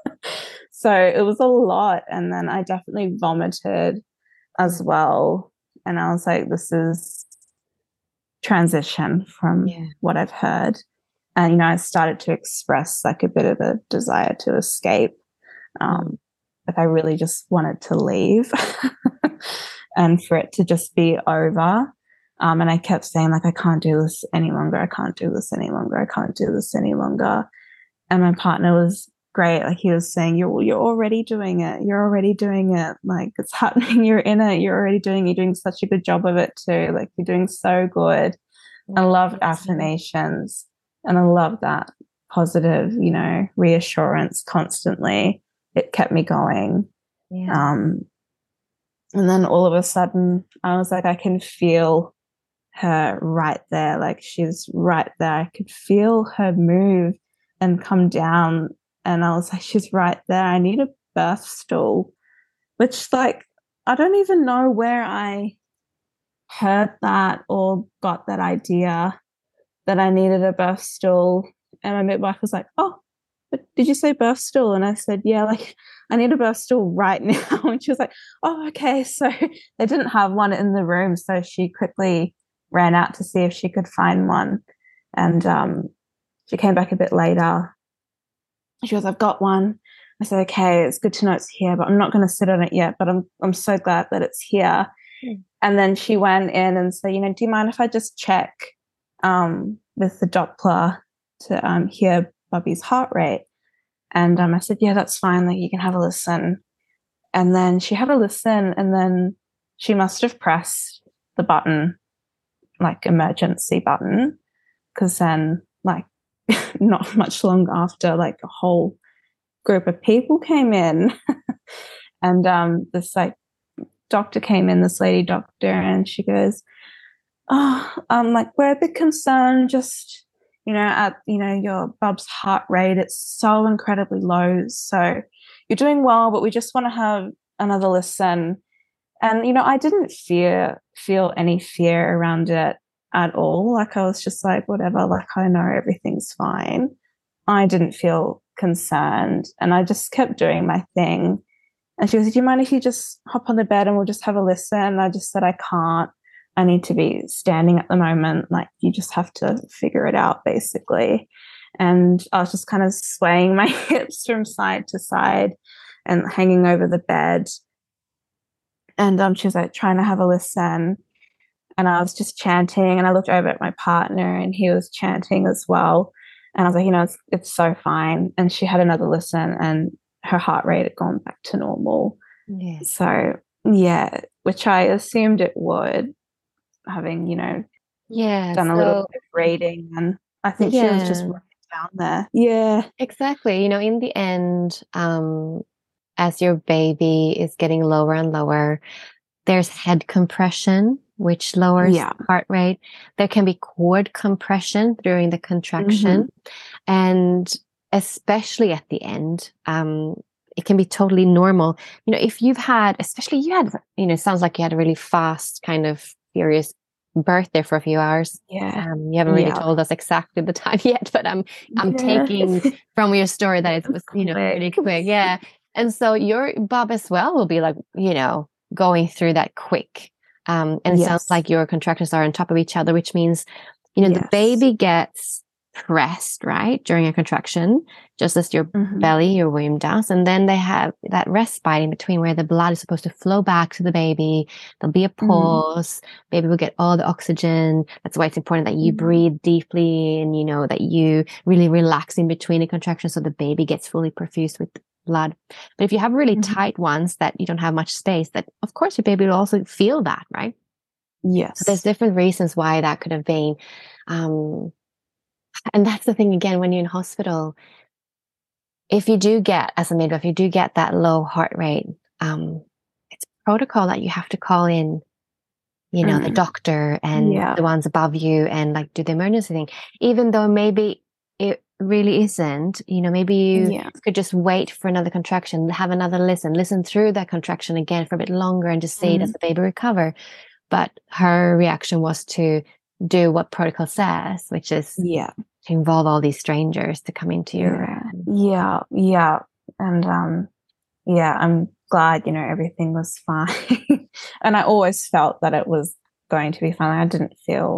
So it was a lot. And then I definitely vomited as well, and I was like, this is transition from Yeah. what I've heard. And, you know, I started to express like a bit of a desire to escape. Um, Mm. Like I really just wanted to leave and for it to just be over. Um, and I kept saying, like, I can't do this any longer. I can't do this any longer. I can't do this any longer. And my partner was great. Like he was saying, you're, you're already doing it. You're already doing it. Like it's happening. You're in it. You're already doing it. You're doing such a good job of it too. Like you're doing so good. I love affirmations and I love that positive, you know, reassurance constantly. It kept me going. Yeah. Um, and then all of a sudden I was like, I can feel her right there. Like she's right there. I could feel her move and come down. And I was like, she's right there. I need a birth stool, which like, I don't even know where I heard that or got that idea that I needed a birth stool. And my midwife was like, oh, but did you say birth stool? And I said, yeah, like I need a birth stool right now. And she was like, oh, okay. So they didn't have one in the room. So she quickly ran out to see if she could find one. And um, she came back a bit later. She goes, I've got one. I said, okay, it's good to know it's here, but I'm not going to sit on it yet. But I'm I'm so glad that it's here. Mm. And then she went in and said, you know, do you mind if I just check um, with the Doppler to um, hear Bubby's heart rate? And um, I said, yeah, that's fine. Like you can have a listen. And then she had a listen, and then she must have pressed the button, like emergency button, because then like not much long after, like a whole group of people came in and um, this like doctor came in, this lady doctor, and she goes, oh, um, like we're a bit concerned just, you know, at, you know, your bub's heart rate, it's so incredibly low. So you're doing well, but we just want to have another listen. And, you know, I didn't fear, feel any fear around it at all. Like I was just like, whatever, like I know everything's fine. I didn't feel concerned and I just kept doing my thing. And she was, do you mind if you just hop on the bed and we'll just have a listen? And I just said, I can't. I need to be standing at the moment. Like you just have to figure it out basically. And I was just kind of swaying my hips from side to side and hanging over the bed. And um, she was like trying to have a listen. And I was just chanting, and I looked over at my partner and he was chanting as well. And I was like, you know, it's, it's so fine. And she had another listen and her heart rate had gone back to normal. Yeah. So, yeah, which I assumed it would, having, you know, yeah, done so, a little bit of reading. And I think yeah. she was just right down there. Yeah. Exactly. You know, in the end, um, as your baby is getting lower and lower, there's head compression, which lowers Yeah. heart rate. There can be cord compression during the contraction. Mm-hmm. And especially at the end, um, it can be totally normal. You know, if you've had, especially you had, you know, sounds like you had a really fast kind of furious birth there for a few hours. Yeah. Um, you haven't really Yeah. told us exactly the time yet, but I'm, I'm Yeah. taking from your story that it was, you know, pretty quick. Yeah. And so your bub as well will be like, you know, going through that quick. Um, and it Yes. sounds like your contractions are on top of each other, which means, you know, Yes. the baby gets pressed, right, during a contraction, just as your Mm-hmm. belly, your womb does. And then they have that respite in between where the blood is supposed to flow back to the baby. There'll be a pause. Mm. Baby will get all the oxygen. That's why it's important that you mm. breathe deeply and, you know, that you really relax in between the contractions so the baby gets fully perfused with blood. But if you have really mm-hmm. tight ones that you don't have much space, that of course your baby will also feel that, right? Yes. So there's different reasons why that could have been. Um, and that's the thing again, when you're in hospital, if you do get, as a midwife, you do get that low heart rate, um, it's protocol that you have to call in, you know, mm. the doctor and yeah. the ones above you and like do the emergency thing, even though maybe it really isn't, you know, maybe you yeah. could just wait for another contraction, have another listen, listen through that contraction again for a bit longer and just see mm. does the baby recover. But her reaction was to do what protocol says, which is yeah. to involve all these strangers to come into your yeah. yeah, yeah. And um, yeah, I'm glad, you know, everything was fine. And I always felt that it was going to be fine. I didn't feel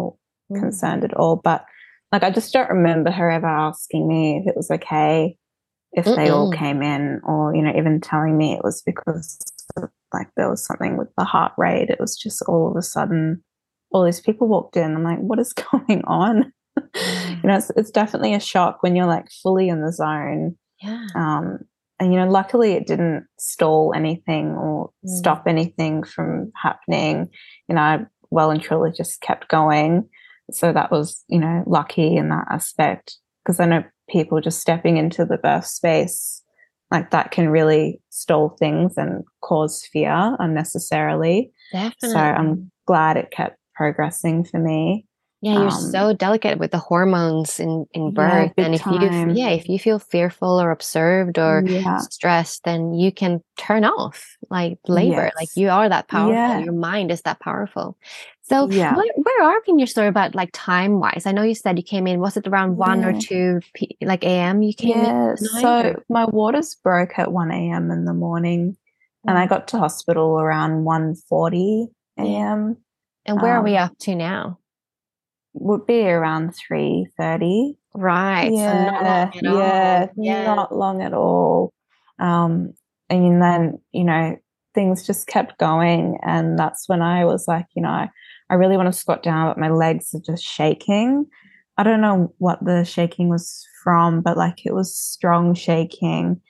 mm. concerned at all. But like, I just don't remember her ever asking me if it was okay if Mm-mm. they all came in, or, you know, even telling me it was because like there was something with the heart rate. It was just all of a sudden all these people walked in. I'm like, what is going on? You know, it's, it's definitely a shock when you're like fully in the zone. Yeah. Um, and, you know, luckily it didn't stall anything or mm. stop anything from happening. You know, I well and truly just kept going. So that was, you know, lucky in that aspect, because I know people just stepping into the birth space like that can really stall things and cause fear unnecessarily. Definitely. So I'm glad it kept progressing for me. Yeah, you're um, so delicate with the hormones in, in birth. Yeah, and if time. you yeah, if you feel fearful or observed or yeah. stressed, then you can turn off like labor. Yes. Like you are that powerful. Yeah. Your mind is that powerful. So Yeah. where, where are we in your story about like time wise? I know you said you came in, was it around one or Yeah. two p- like A M you came yeah, in? So or? My waters broke at one A M in the morning, and I got to hospital around one forty A M. And where um, are we up to now? Would be around three thirty. Right. Yeah, so not long at yeah, all. Yeah. not long at all. Um, and then, you know, things just kept going. And that's when I was like, you know, I, I really want to squat down, but my legs are just shaking. I don't know what the shaking was from, but like it was strong shaking,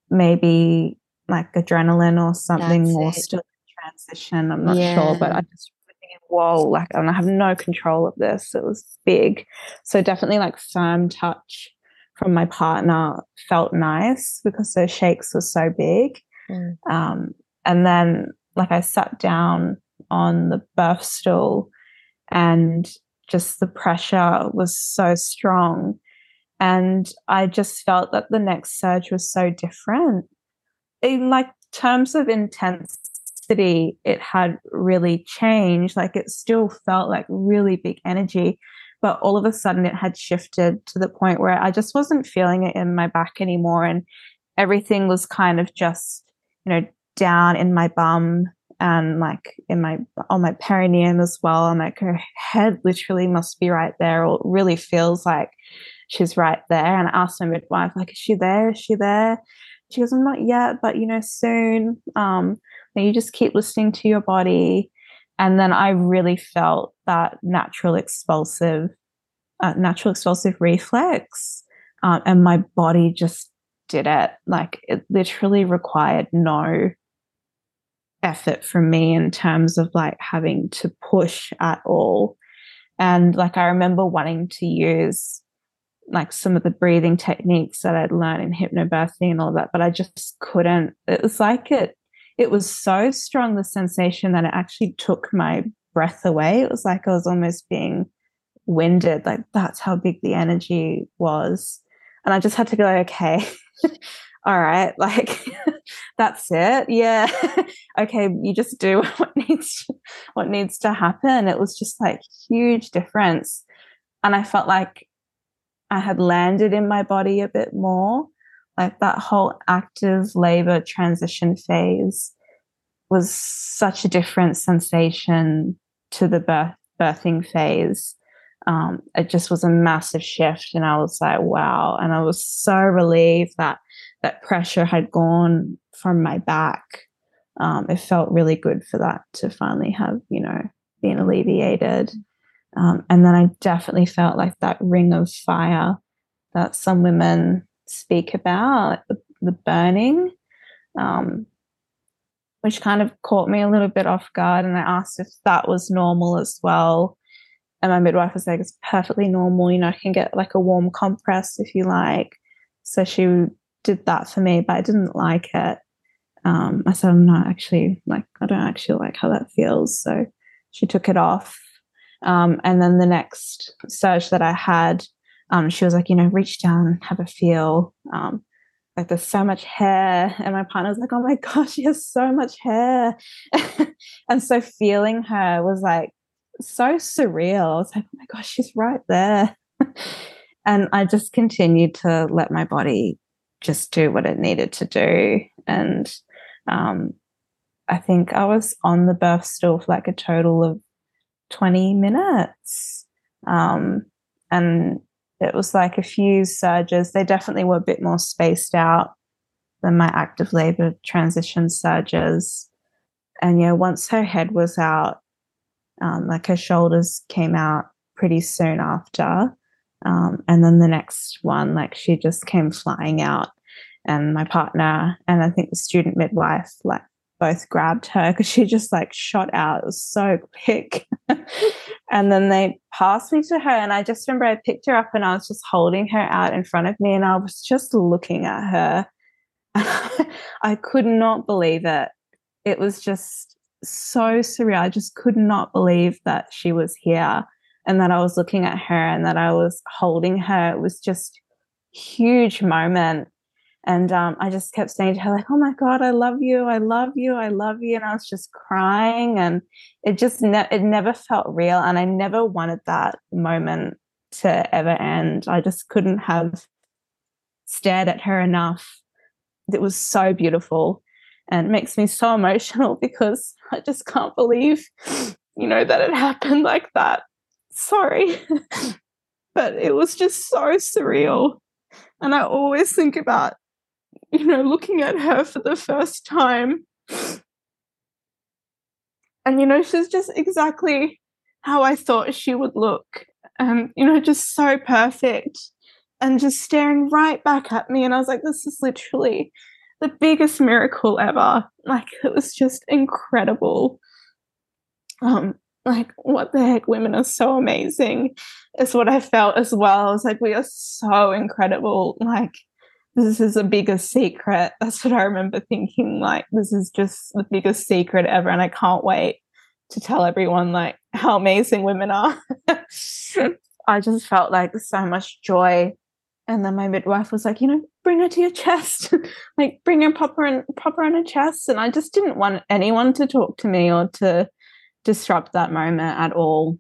maybe like adrenaline or something, That's or it. still in transition. I'm not Yeah. sure, but I just whoa, like, and I have no control of this. It was big. So definitely like firm touch from my partner felt nice because those shakes were so big. Mm. Um, and then like I sat down on the birth stool, and just the pressure was so strong. And I just felt that the next surge was so different. In like terms of intensity, it had really changed. Like it still felt like really big energy, but all of a sudden it had shifted to the point where I just wasn't feeling it in my back anymore. And everything was kind of just, you know, down in my bum and like in my, on my perineum as well. I'm like, her head literally must be right there, or it really feels like she's right there. And I asked my midwife, like, is she there? Is she there? She goes, I'm not yet, but, you know, soon. Um, you just keep listening to your body. And then I really felt that natural expulsive, uh, natural expulsive reflex. Um, and my body just did it. Like it literally required no effort from me in terms of like having to push at all. And like I remember wanting to use like some of the breathing techniques that I'd learned in hypnobirthing and all that, but I just couldn't. It was like it, it was so strong, the sensation, that it actually took my breath away. It was like I was almost being winded. Like that's how big the energy was. And I just had to go, okay, all right, like that's it. Yeah. Okay, you just do what needs to, what needs to happen. It was just like huge difference. And I felt like I had landed in my body a bit more. Like that whole active labor transition phase was such a different sensation to the birth birthing phase. Um, it just was a massive shift, and I was like, wow. And I was so relieved that that pressure had gone from my back. Um, it felt really good for that to finally have, you know, been alleviated. Um, and then I definitely felt like that ring of fire that some women speak about, like the, the burning, um, which kind of caught me a little bit off guard. And I asked if that was normal as well. And my midwife was like, it's perfectly normal. You know, I can get like a warm compress if you like. So she did that for me, but I didn't like it. Um, I said, I'm not actually like, I don't actually like how that feels. So she took it off. Um, and then the next surge that I had, um, she was like, you know, reach down and have a feel. Um, like there's so much hair. And my partner was like, oh my gosh, she has so much hair. And so feeling her was like so surreal. I was like, oh my gosh, she's right there. And I just continued to let my body just do what it needed to do. And um, I think I was on the birth stool for like a total of twenty minutes. Um, and it was like a few surges. They definitely were a bit more spaced out than my active labor transition surges. And yeah, once her head was out, um, like her shoulders came out pretty soon after. Um, and then the next one, like she just came flying out. And my partner and I think the student midwife, like, both grabbed her because she just like shot out. It was so quick. And then they passed me to her, and I just remember I picked her up and I was just holding her out in front of me, and I was just looking at her. I could not believe it. It was just so surreal. I just could not believe that she was here and that I was looking at her and that I was holding her. It was just a huge moment. And um, I just kept saying to her, like, oh, my God, I love you. I love you. I love you. And I was just crying, and it just ne- it never felt real. And I never wanted that moment to ever end. I just couldn't have stared at her enough. It was so beautiful, and it makes me so emotional because I just can't believe, you know, that it happened like that. Sorry. But it was just so surreal. And I always think about, you know, looking at her for the first time. And, you know, she's just exactly how I thought she would look. Um, you know, just so perfect and just staring right back at me. And I was like, this is literally the biggest miracle ever. Like, it was just incredible. Um, like, what the heck, women are so amazing is what I felt as well. I was like, we are so incredible. Like, this is the biggest secret. That's what I remember thinking, like, this is just the biggest secret ever, and I can't wait to tell everyone, like, how amazing women are. I just felt like so much joy. And then my midwife was like, you know, bring her to your chest. Like, bring her, pop her, in, pop her on her chest. And I just didn't want anyone to talk to me or to disrupt that moment at all.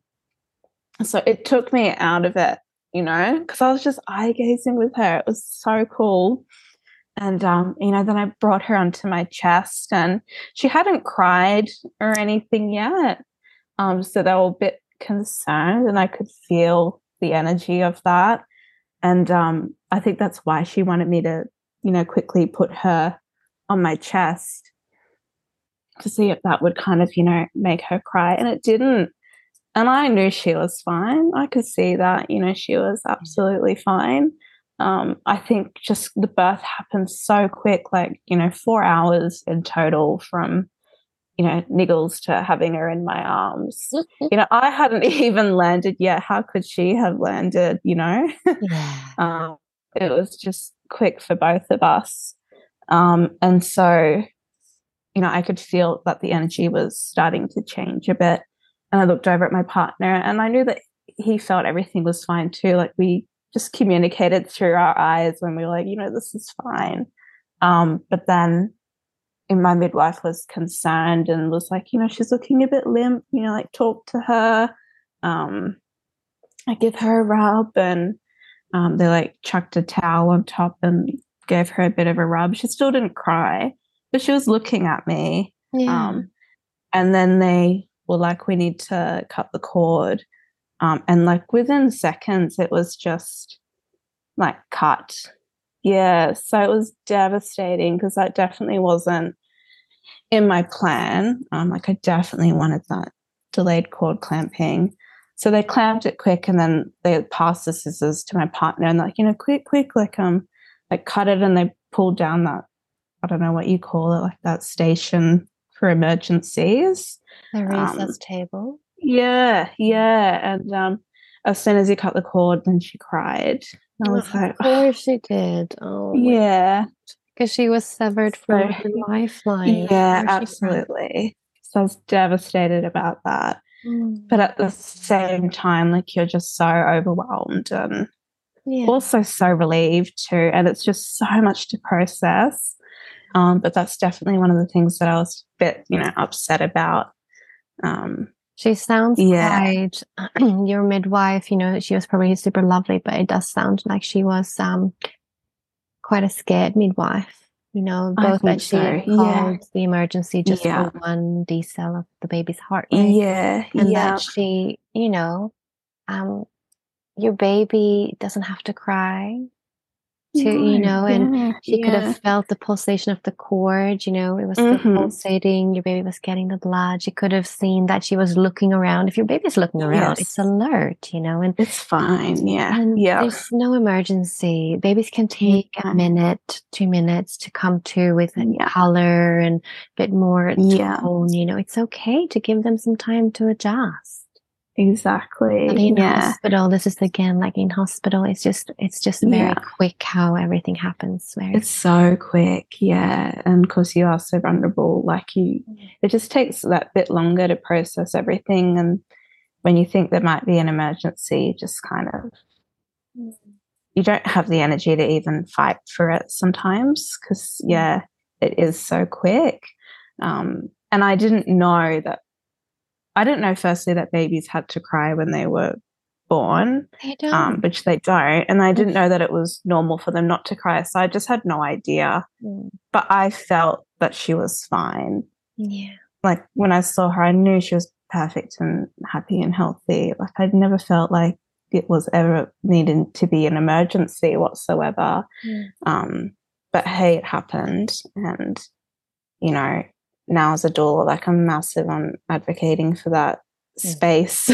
So it took me out of it, you know, because I was just eye gazing with her. It was so cool. And, um, you know, then I brought her onto my chest, and she hadn't cried or anything yet. Um, so they were a bit concerned, and I could feel the energy of that. And um, I think that's why she wanted me to, you know, quickly put her on my chest to see if that would kind of, you know, make her cry. And it didn't. And I knew she was fine. I could see that, you know, she was absolutely fine. Um, I think just the birth happened so quick, like, you know, four hours in total from, you know, niggles to having her in my arms. You know, I hadn't even landed yet. How could she have landed, you know? Yeah. um, it was just quick for both of us. Um, and so, you know, I could feel that the energy was starting to change a bit. And I looked over at my partner, and I knew that he felt everything was fine too. Like, we just communicated through our eyes when we were like, you know, this is fine. Um, but then and my midwife was concerned and was like, you know, she's looking a bit limp, you know, like, talk to her. Um, I give her a rub, and um, they like chucked a towel on top and gave her a bit of a rub. She still didn't cry, but she was looking at me. Yeah. Um, and then they were like, we need to cut the cord. Um, and like within seconds, it was just like cut. Yeah. So it was devastating because that definitely wasn't in my plan. Um, like, I definitely wanted that delayed cord clamping. So they clamped it quick, and then they passed the scissors to my partner, and they're like, you know, quick, quick, like, um, like cut it. And they pulled down that, I don't know what you call it, like that station for emergencies. The resus Um, table. Yeah, yeah. And um, as soon as he cut the cord, then she cried. I was Of like, course she did. Oh, my- yeah, because she was severed from So- her lifeline. yeah, Of course she cried. absolutely. So I was devastated about that. Mm. But at the same time, like, you're just so overwhelmed and Yeah. also so relieved too. And it's just so much to process. Um, but that's definitely one of the things that I was a bit, you know, upset about. Um, She sounds Yeah. quite, your midwife, you know, she was probably super lovely, but it does sound like she was um quite a scared midwife, you know, I both think that she so, called yeah. the emergency just Yeah. for one decel of the baby's heart rate. yeah, And yeah, that she, you know, um, your baby doesn't have to cry. To, you No, know, and yeah, she could yeah. have felt the pulsation of the cord, you know, it was still Mhm. pulsating, your baby was getting the blood. She could have seen that she was looking around. If your baby's looking around, it's Yes. alert, you know, and It's fine. Yeah. and Yeah. there's no emergency. Babies can take Yeah. a minute, two minutes to come to with a Yeah. color and a bit more Yeah. tone, you know, it's okay to give them some time to adjust. Exactly. But in Yeah. hospital, this is again like in hospital, it's just it's just very Yeah. quick how everything happens. Very It's so quick, yeah. And because you are so vulnerable, like you, it just takes that bit longer to process everything. And when you think there might be an emergency, you just kind of, you don't have the energy to even fight for it sometimes because, yeah, it is so quick. Um, and I didn't know that, I didn't know firstly that babies had to cry when they were born, They don't. um, which they don't. And I didn't know that it was normal for them not to cry. So I just had no idea. Mm. But I felt that she was fine. Yeah. Like when I saw her, I knew she was perfect and happy and healthy. Like I'd never felt like it was ever needing to be an emergency whatsoever. Mm. Um, but hey, it happened. And, you know, now as a doula, like I'm massive on advocating for that Mm. space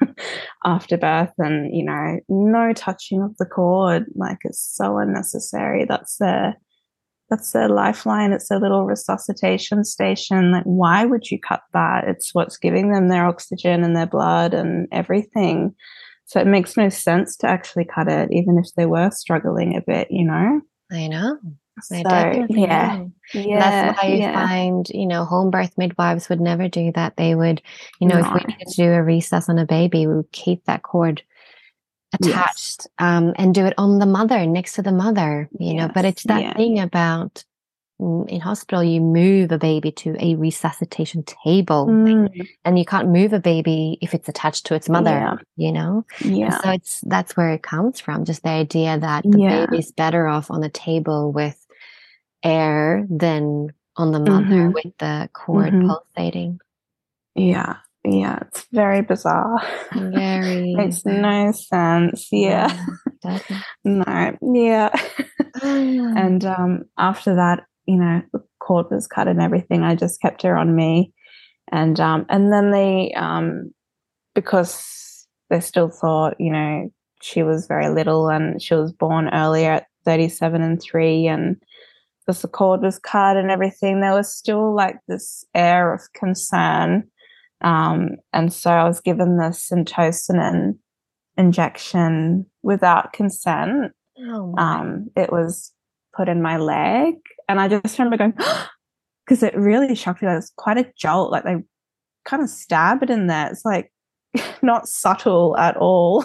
after birth, and you know, no touching of the cord, like it's so unnecessary. That's their that's their lifeline. It's their little resuscitation station. Like, why would you cut that? It's what's giving them their oxygen and their blood and everything. So it makes no sense to actually cut it, even if they were struggling a bit, you know. I know. I So definitely yeah, know. yeah, That's why you yeah. find, you know, home birth midwives would never do that. They would, you know, if we No. needed to do a recess on a baby, we would keep that cord attached, um, and do it on the mother, next to the mother, you know. But Yes, it's that yeah. thing about mm, in hospital, you move a baby to a resuscitation table, Mm, and you can't move a baby if it's attached to its mother, Yeah. you know. And yeah, so it's that's where it comes from, just the idea that the Yeah. baby's better off on a table with air than on the mother Mhm. with the cord Mhm. pulsating. yeah, yeah. It's very bizarre. Very Makes no sense. Yeah. doesn't. No. Yeah. Ah. And um, after that, you know, the cord was cut and everything. I just kept her on me, and um, and then they um, because they still thought, you know, she was very little and she was born earlier at thirty-seven and three, and because the cord was cut and everything, there was still like this air of concern. Um, and so I was given the syntocinon injection without consent. Oh my. Um, it was put in my leg, and I just remember going, because it really shocked me. It was quite a jolt. Like they kind of stab it in there. It's like not subtle at all.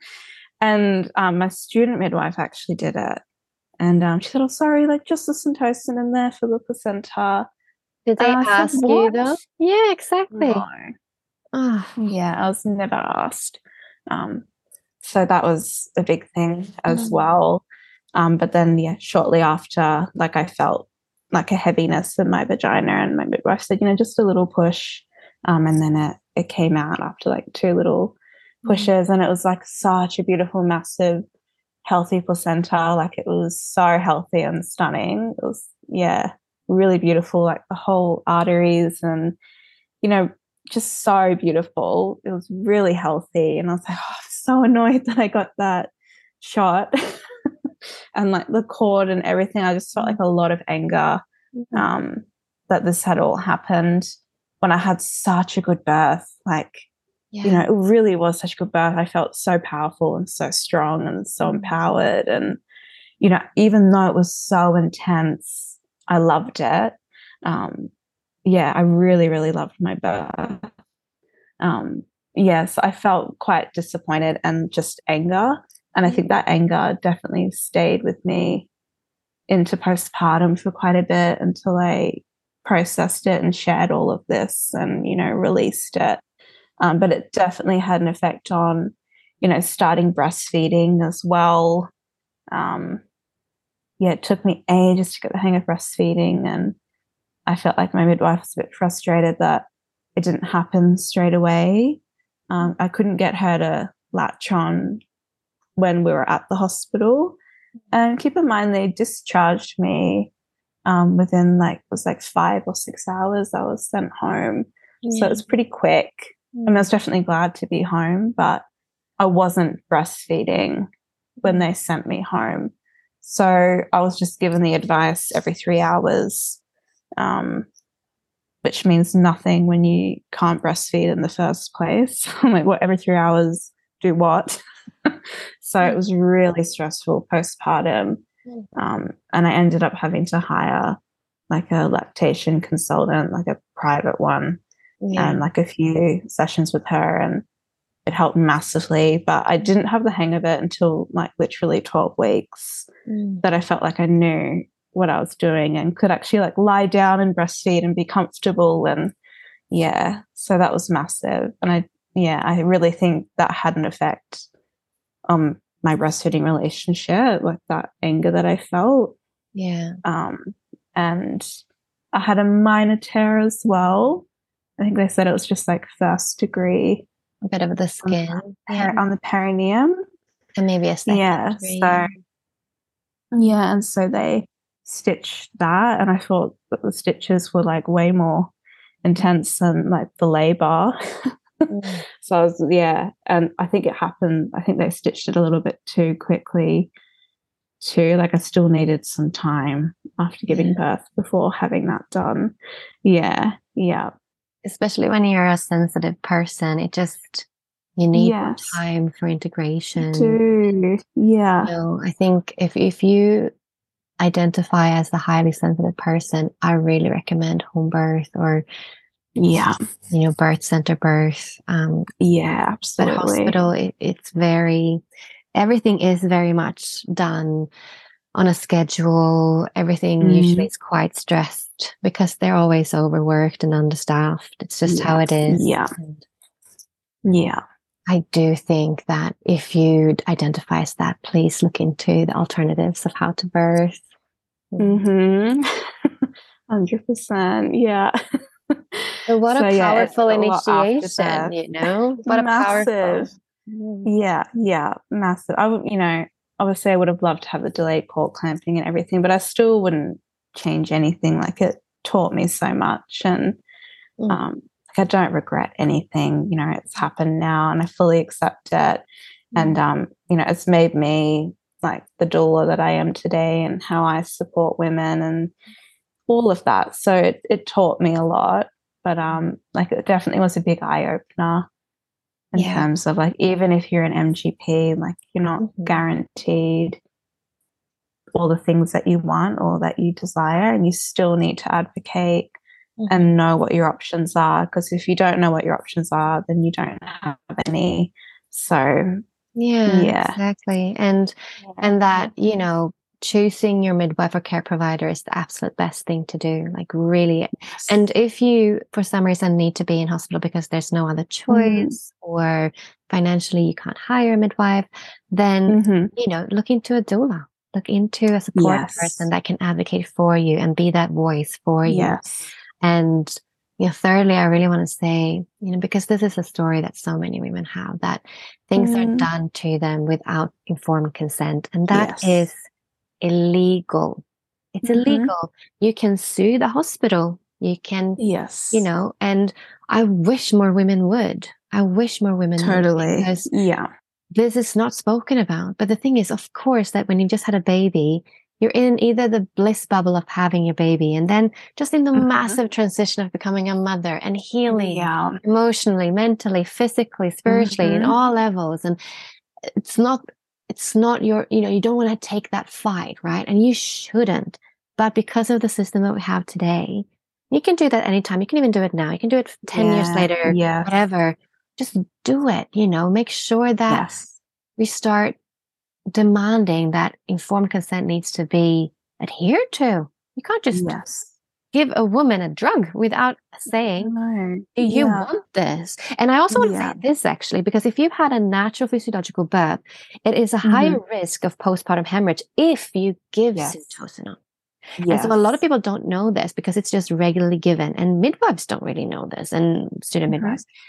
And um, my student midwife actually did it. And um, she said, oh, sorry, like just the syntocin in there for the placenta. Did they And I said, ask you "What?" though? Yeah, exactly. No. Oh, Yeah, I was never asked. Um, so that was a big thing as Mm. well. Um, but then, yeah, shortly after, like I felt like a heaviness in my vagina, and my midwife said, you know, just a little push. Um, and then it, it came out after like two little pushes, and it was like such a beautiful, massive, healthy placenta. Like it was so healthy and stunning. It was, yeah, really beautiful, like the whole arteries and, you know, just so beautiful. It was really healthy. And I was like, oh, I'm so annoyed that I got that shot. And like the cord and everything, I just felt like a lot of anger um, that this had all happened when I had such a good birth. Like, yeah. you know, it really was such a good birth. I felt so powerful and so strong and so empowered. And, you know, even though it was so intense, I loved it. Um, yeah, I really, really loved my birth. Um, yes, I felt quite disappointed and just anger. And I think that anger definitely stayed with me into postpartum for quite a bit until I processed it and shared all of this and, you know, released it. Um, but it definitely had an effect on, you know, starting breastfeeding as well. Um, yeah, it took me ages to get the hang of breastfeeding, and I felt like my midwife was a bit frustrated that it didn't happen straight away. Um, I couldn't get her to latch on when we were at the hospital. And keep in mind, they discharged me um, within like, it was like five or six hours. I was sent home. Yeah. So it was pretty quick. Mm. I mean, I was definitely glad to be home, but I wasn't breastfeeding when they sent me home. So I was just given the advice every three hours, um, which means nothing when you can't breastfeed in the first place. I'm like, what, every three hours, do what? So it was really stressful postpartum. Um, and I ended up having to hire like a lactation consultant, like a private one, yeah. and like a few sessions with her. And it helped massively, but I didn't have the hang of it until like literally twelve weeks mm. that I felt like I knew what I was doing and could actually like lie down and breastfeed and be comfortable. And yeah, so that was massive. And I, yeah, I really think that had an effect on my breastfeeding relationship, like that anger that I felt. Yeah. Um, and I had a minor tear as well. I think they said it was just like first degree. A bit of the skin. On the, yeah. on the perineum. And maybe a second Yeah. degree. So, yeah. And so they stitched that. And I thought that the stitches were like way more intense than like the labor. Mm. So I was, yeah. And I think it happened. I think they stitched it a little bit too quickly too. Like I still needed some time after giving yeah. birth before having that done. Yeah. Yeah. Especially when you're a sensitive person, it just, you need yes. time for integration. Do. Yeah. You know, I think if, if you identify as a highly sensitive person, I really recommend home birth or, yeah, you know, birth center birth. Um, yeah, absolutely. But hospital, it, it's very, everything is very much done on a schedule. Everything mm. usually is quite stressed because they're always overworked and understaffed. It's just yes. how it is. Yeah. And yeah. I do think that if you identify as that, please look into the alternatives of how to birth. Mm-hmm. one hundred percent. Yeah. So what so, a powerful yeah, initiation, you know? What massive. a powerful. Yeah, yeah, massive. I would, you know, obviously I would have loved to have the delayed port clamping and everything, but I still wouldn't change anything. Like it taught me so much, and mm. um, like I don't regret anything. You know, it's happened now, and I fully accept it. Mm. And um, you know, it's made me like the doula that I am today, and how I support women, and all of that. So it, it taught me a lot. But um, like it definitely was a big eye opener. In yeah. terms of like, even if you're an M G P, like you're not mm-hmm. guaranteed all the things that you want or that you desire, and you still need to advocate mm-hmm. and know what your options are. Because if you don't know what your options are, then you don't have any. So yeah, yeah. exactly. And yeah. and that, you know, choosing your midwife or care provider is the absolute best thing to do, like really. Yes. And if you for some reason need to be in hospital because there's no other choice mm. or financially you can't hire a midwife, then mm-hmm. you know, look into a doula, look into a support yes. person that can advocate for you and be that voice for you. Yes. And you know, thirdly, I really want to say, you know, because this is a story that so many women have, that things mm. are done to them without informed consent, and that yes. is illegal. It's mm-hmm. illegal. You can sue the hospital. You can, yes, you know, and I wish more women would. I wish more women totally. would, because yeah, this is not spoken about. But the thing is, of course, that when you just had a baby, you're in either the bliss bubble of having your baby, and then just in the mm-hmm. massive transition of becoming a mother and healing yeah. emotionally, mentally, physically, spiritually, mm-hmm. in all levels. And it's not It's not your, you know, you don't want to take that fight, right? And you shouldn't. But because of the system that we have today, you can do that anytime. You can even do it now. You can do it ten yeah, years later, yes. whatever. Just do it, you know, make sure that yes. we start demanding that informed consent needs to be adhered to. You can't just yes. give a woman a drug without saying, no. do you yeah. want this? And I also want yeah. to say this, actually, because if you've had a natural physiological birth, it is a mm-hmm. higher risk of postpartum hemorrhage if you give yes. Syntocinon. Yes. And so a lot of people don't know this because it's just regularly given, and midwives don't really know this, and student mm-hmm. midwives.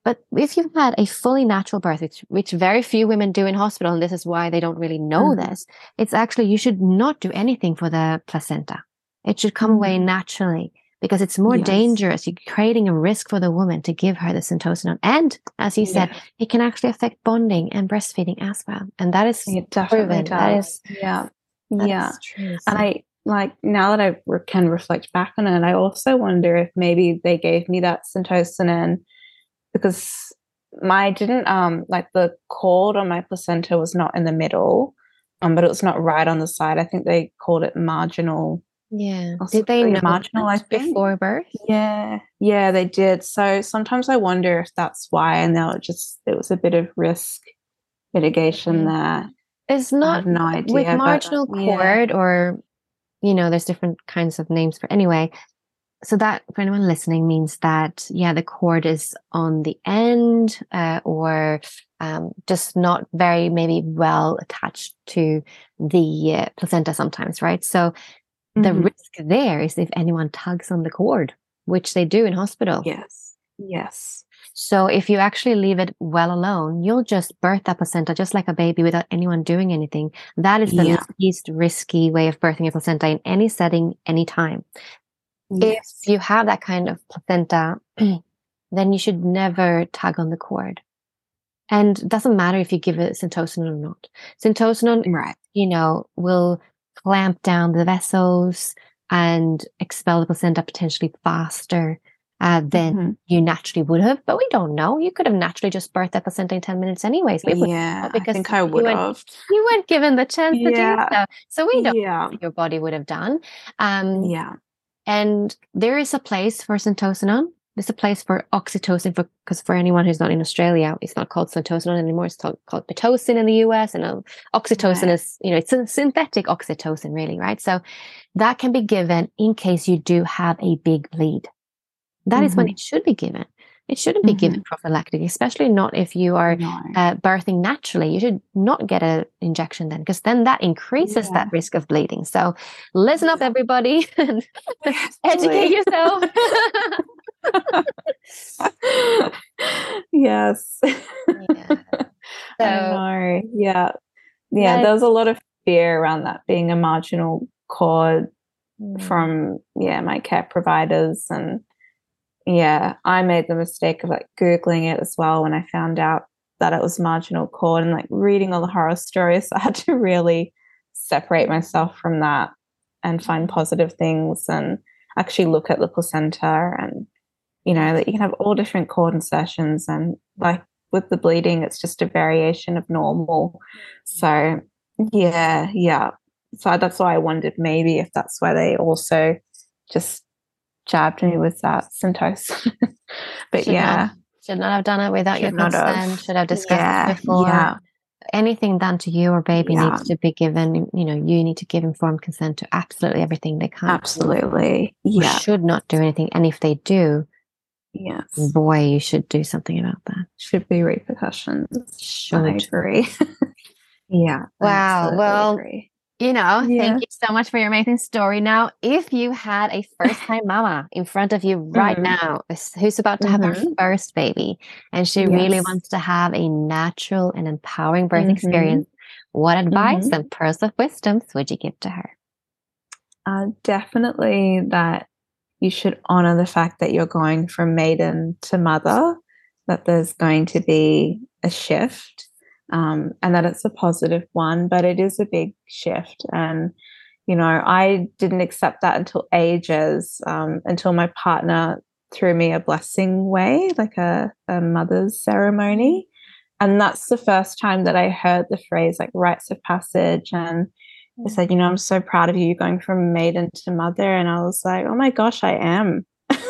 But if you've had a fully natural birth, which, which very few women do in hospital, and this is why they don't really know Mhm. this, it's actually, you should not do anything for the placenta. It should come away Mhm. naturally because it's more Yes. dangerous. You're creating a risk for the woman to give her the syntocinon. And as you said, Yeah. it can actually affect bonding and breastfeeding as well. And that is It definitely proven. That does. is, Yeah. that Yeah. is true. And So- I like now that I re- can reflect back on it, I also wonder if maybe they gave me that syntocinon because my didn't um like the cord on my placenta was not in the middle, um, but it was not right on the side. I think they called it marginal. yeah. Also, Did they yeah, know marginal, I that think. before birth? Yeah, yeah, they did. So sometimes I wonder if that's why, and now it just it was a bit of risk mitigation Mhm. there. It's I not have no idea. with but, marginal yeah. cord, or, you know, there's different kinds of names for anyway. So that, for anyone listening, means that, yeah, the cord is on the end, uh, or um, just not very maybe well attached to the uh, placenta sometimes, right? So the Mhm. risk there is if anyone tugs on the cord, which they do in hospital. Yes, yes. So if you actually leave it well alone, you'll just birth that placenta just like a baby without anyone doing anything. That is the Yeah. least risky way of birthing a placenta in any setting, anytime. Yes. If you have that kind of placenta, then you should never tug on the cord. And it doesn't matter if you give it syntocinon or not. Syntocinon, Right. you know, will clamp down the vessels and expel the placenta potentially faster uh, than Mhm. you naturally would have. But we don't know. You could have naturally just birthed that placenta in ten minutes anyways. We wouldn't Yeah, know I because think I you would weren't- have. You weren't given the chance to do Yeah. so. So we don't know Yeah. what your body would have done. Um, Yeah. and there is a place for syntocinon. There's a place for oxytocin, for because for anyone who's not in Australia, it's not called syntocinon anymore. It's called, called pitocin in the U S, and um, oxytocin Right. is, you know, it's a synthetic oxytocin, really, right? So that can be given in case you do have a big bleed. That is when Mhm. it should be given. It shouldn't be given prophylactic, especially not if you are No. uh, birthing naturally. You should not get an injection then, because then that increases Yeah. that risk of bleeding. So listen up, Yeah. everybody, and Absolutely. educate yourself. Yes. Yeah. I So know. Yeah. Yeah. that There was a lot of fear around that being a marginal cord Mm. from, yeah, my care providers. And yeah, I made the mistake of like Googling it as well when I found out that it was marginal cord and like reading all the horror stories. I had to really separate myself from that and find positive things and actually look at the placenta and, you know, that you can have all different cord insertions and like with the bleeding, it's just a variation of normal. So yeah, yeah. So that's why I wondered maybe if that's why they also just jabbed me with that syntocinon. But should yeah, not should not have done it without your should not have. consent. Should have discussed Yeah, this before. yeah, Anything done to you or baby Yeah. needs to be given. You know, you need to give informed consent to absolutely everything. They can't. absolutely. Or Yeah, should not do anything. And if they do, yes. boy, you should do something about that. Should be repercussions. I Should. agree. Yeah. I Wow, absolutely well, agree. You know, Yeah. thank you so much for your amazing story. Now, if you had a first time mama in front of you right Mhm. now, who's- who's about to have her Mhm. first baby, and she really Yes. wants to have a natural and empowering birth Mhm. experience, what advice Mhm. and pearls of wisdom would you give to her? Uh, definitely that you should honor the fact that you're going from maiden to mother, that there's going to be a shift, um, and that it's a positive one, but it is a big shift. And, you know, I didn't accept that until ages, um, until my partner threw me a blessing way, like a, a mother's ceremony. And that's the first time that I heard the phrase like rites of passage. And they said, you know, I'm so proud of you. You're going from maiden to mother. And I was like, oh my gosh, I am.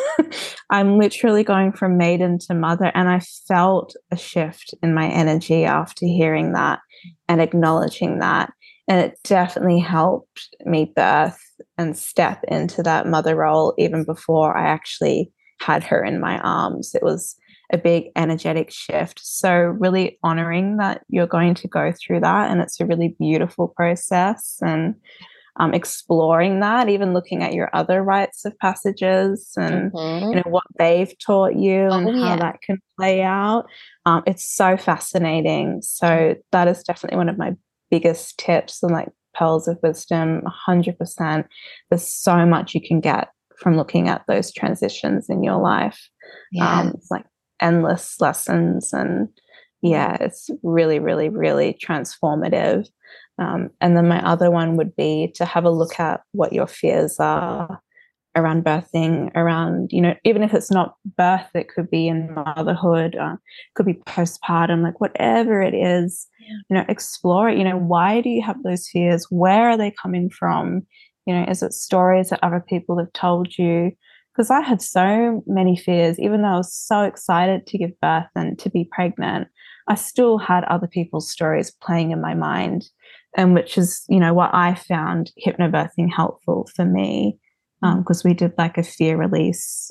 I'm literally going from maiden to mother. And I felt a shift in my energy after hearing that and acknowledging that. And it definitely helped me birth and step into that mother role even before I actually had her in my arms. It was a big energetic shift. So really honoring that you're going to go through that, and it's a really beautiful process. And um, exploring that, even looking at your other rites of passages and Mhm. you know what they've taught you and Oh, how yeah. that can play out. Um, it's so fascinating. So that is definitely one of my biggest tips and like pearls of wisdom. one hundred percent. There's so much you can get from looking at those transitions in your life. Yeah. Um, it's like endless lessons, and yeah, it's really, really, really transformative. Um, and then my other one would be to have a look at what your fears are around birthing, around, you know, even if it's not birth, it could be in motherhood, uh, could be postpartum, like whatever it is, Yeah. you know, explore it. You know, why do you have those fears? Where are they coming from? You know, is it stories that other people have told you? Because I had so many fears, even though I was so excited to give birth and to be pregnant, I still had other people's stories playing in my mind, and which is, you know, what I found hypnobirthing helpful for me, because um, we did like a fear release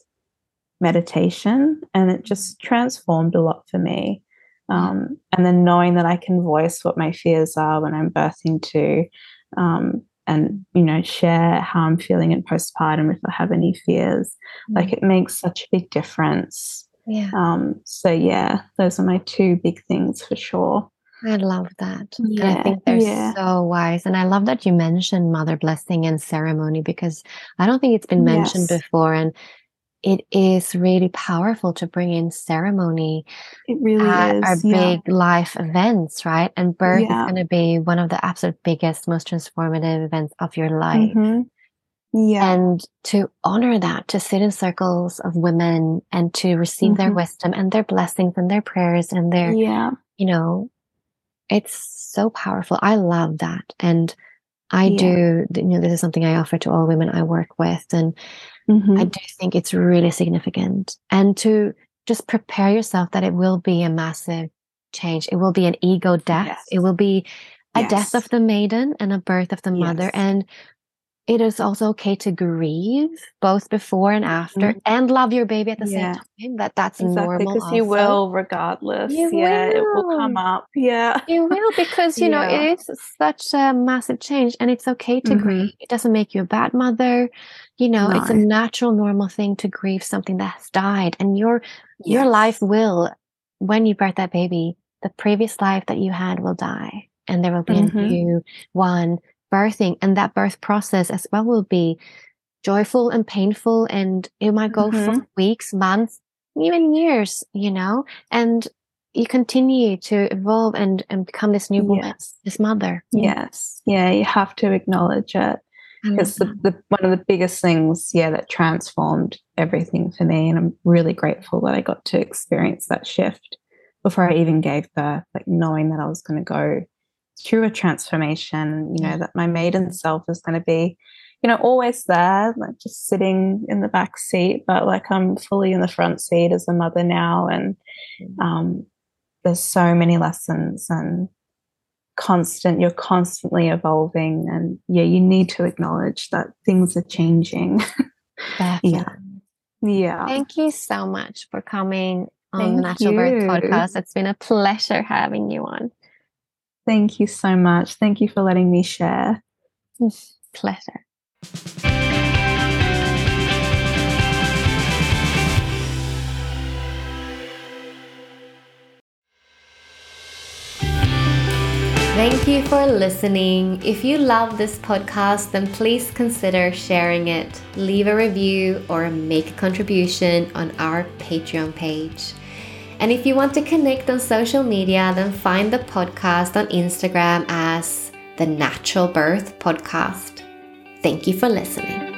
meditation, and it just transformed a lot for me. Um, and then knowing that I can voice what my fears are when I'm birthing too, um, and, you know, share how I'm feeling in postpartum if I have any fears. Mm. Like it makes such a big difference. Yeah. Um, so yeah, those are my two big things for sure. I love that. Yeah, and I think they're yeah. so wise. And I love that you mentioned mother blessing and ceremony, because I don't think it's been mentioned Yes. before. And it is really powerful to bring in ceremony It really at is. our Yeah. big life events, right? And birth Yeah. is going to be one of the absolute biggest, most transformative events of your life. Mhm. Yeah. And to honor that, to sit in circles of women and to receive their Mhm. wisdom and their blessings and their prayers and their, Yeah. you know, it's so powerful. I love that. And I Yeah. do, you know, this is something I offer to all women I work with. And Mhm. I do think it's really significant. And to just prepare yourself that it will be a massive change. It will be an ego death. Yes. It will be a Yes. death of the maiden and a birth of the mother. Yes. And it is also okay to grieve both before and after, Mhm. and love your baby at the Yeah. same time. That that's Exactly, normal because you also. will regardless. You yeah, it will will. come up. Yeah. You will, because, you know, Yeah. it is such a massive change, and it's okay to Mhm. grieve. It doesn't make you a bad mother. You know, it's a No. natural, normal thing to grieve something that has died. And your your Yes. life will, when you birth that baby, the previous life that you had will die. And there will be Mhm. a new one birthing. And that birth process as well will be joyful and painful. And it might go Mhm. for weeks, months, even years, you know, and you continue to evolve and, and become this new woman, Yes. this mother. Yes. Yeah, you have to acknowledge it. I love It's the, that. the one of the biggest things, yeah, that transformed everything for me. And I'm really grateful that I got to experience that shift before I even gave birth, like knowing that I was going to go through a transformation, you know, Yeah. that my maiden self is going to be, you know, always there, like just sitting in the back seat, but like I'm fully in the front seat as a mother now. And um, there's so many lessons and constant, you're constantly evolving. And yeah, you need to acknowledge that things are changing. Definitely. Yeah. Yeah. Thank you so much for coming on Thank the Natural Birth you. Podcast. It's been a pleasure having you on. Thank you so much. Thank you for letting me share. Pleasure. Thank you for listening. If you love this podcast, then please consider sharing it, leave a review, or make a contribution on our Patreon page. And if you want to connect on social media, then find the podcast on Instagram as the Natural Birth Podcast. Thank you for listening.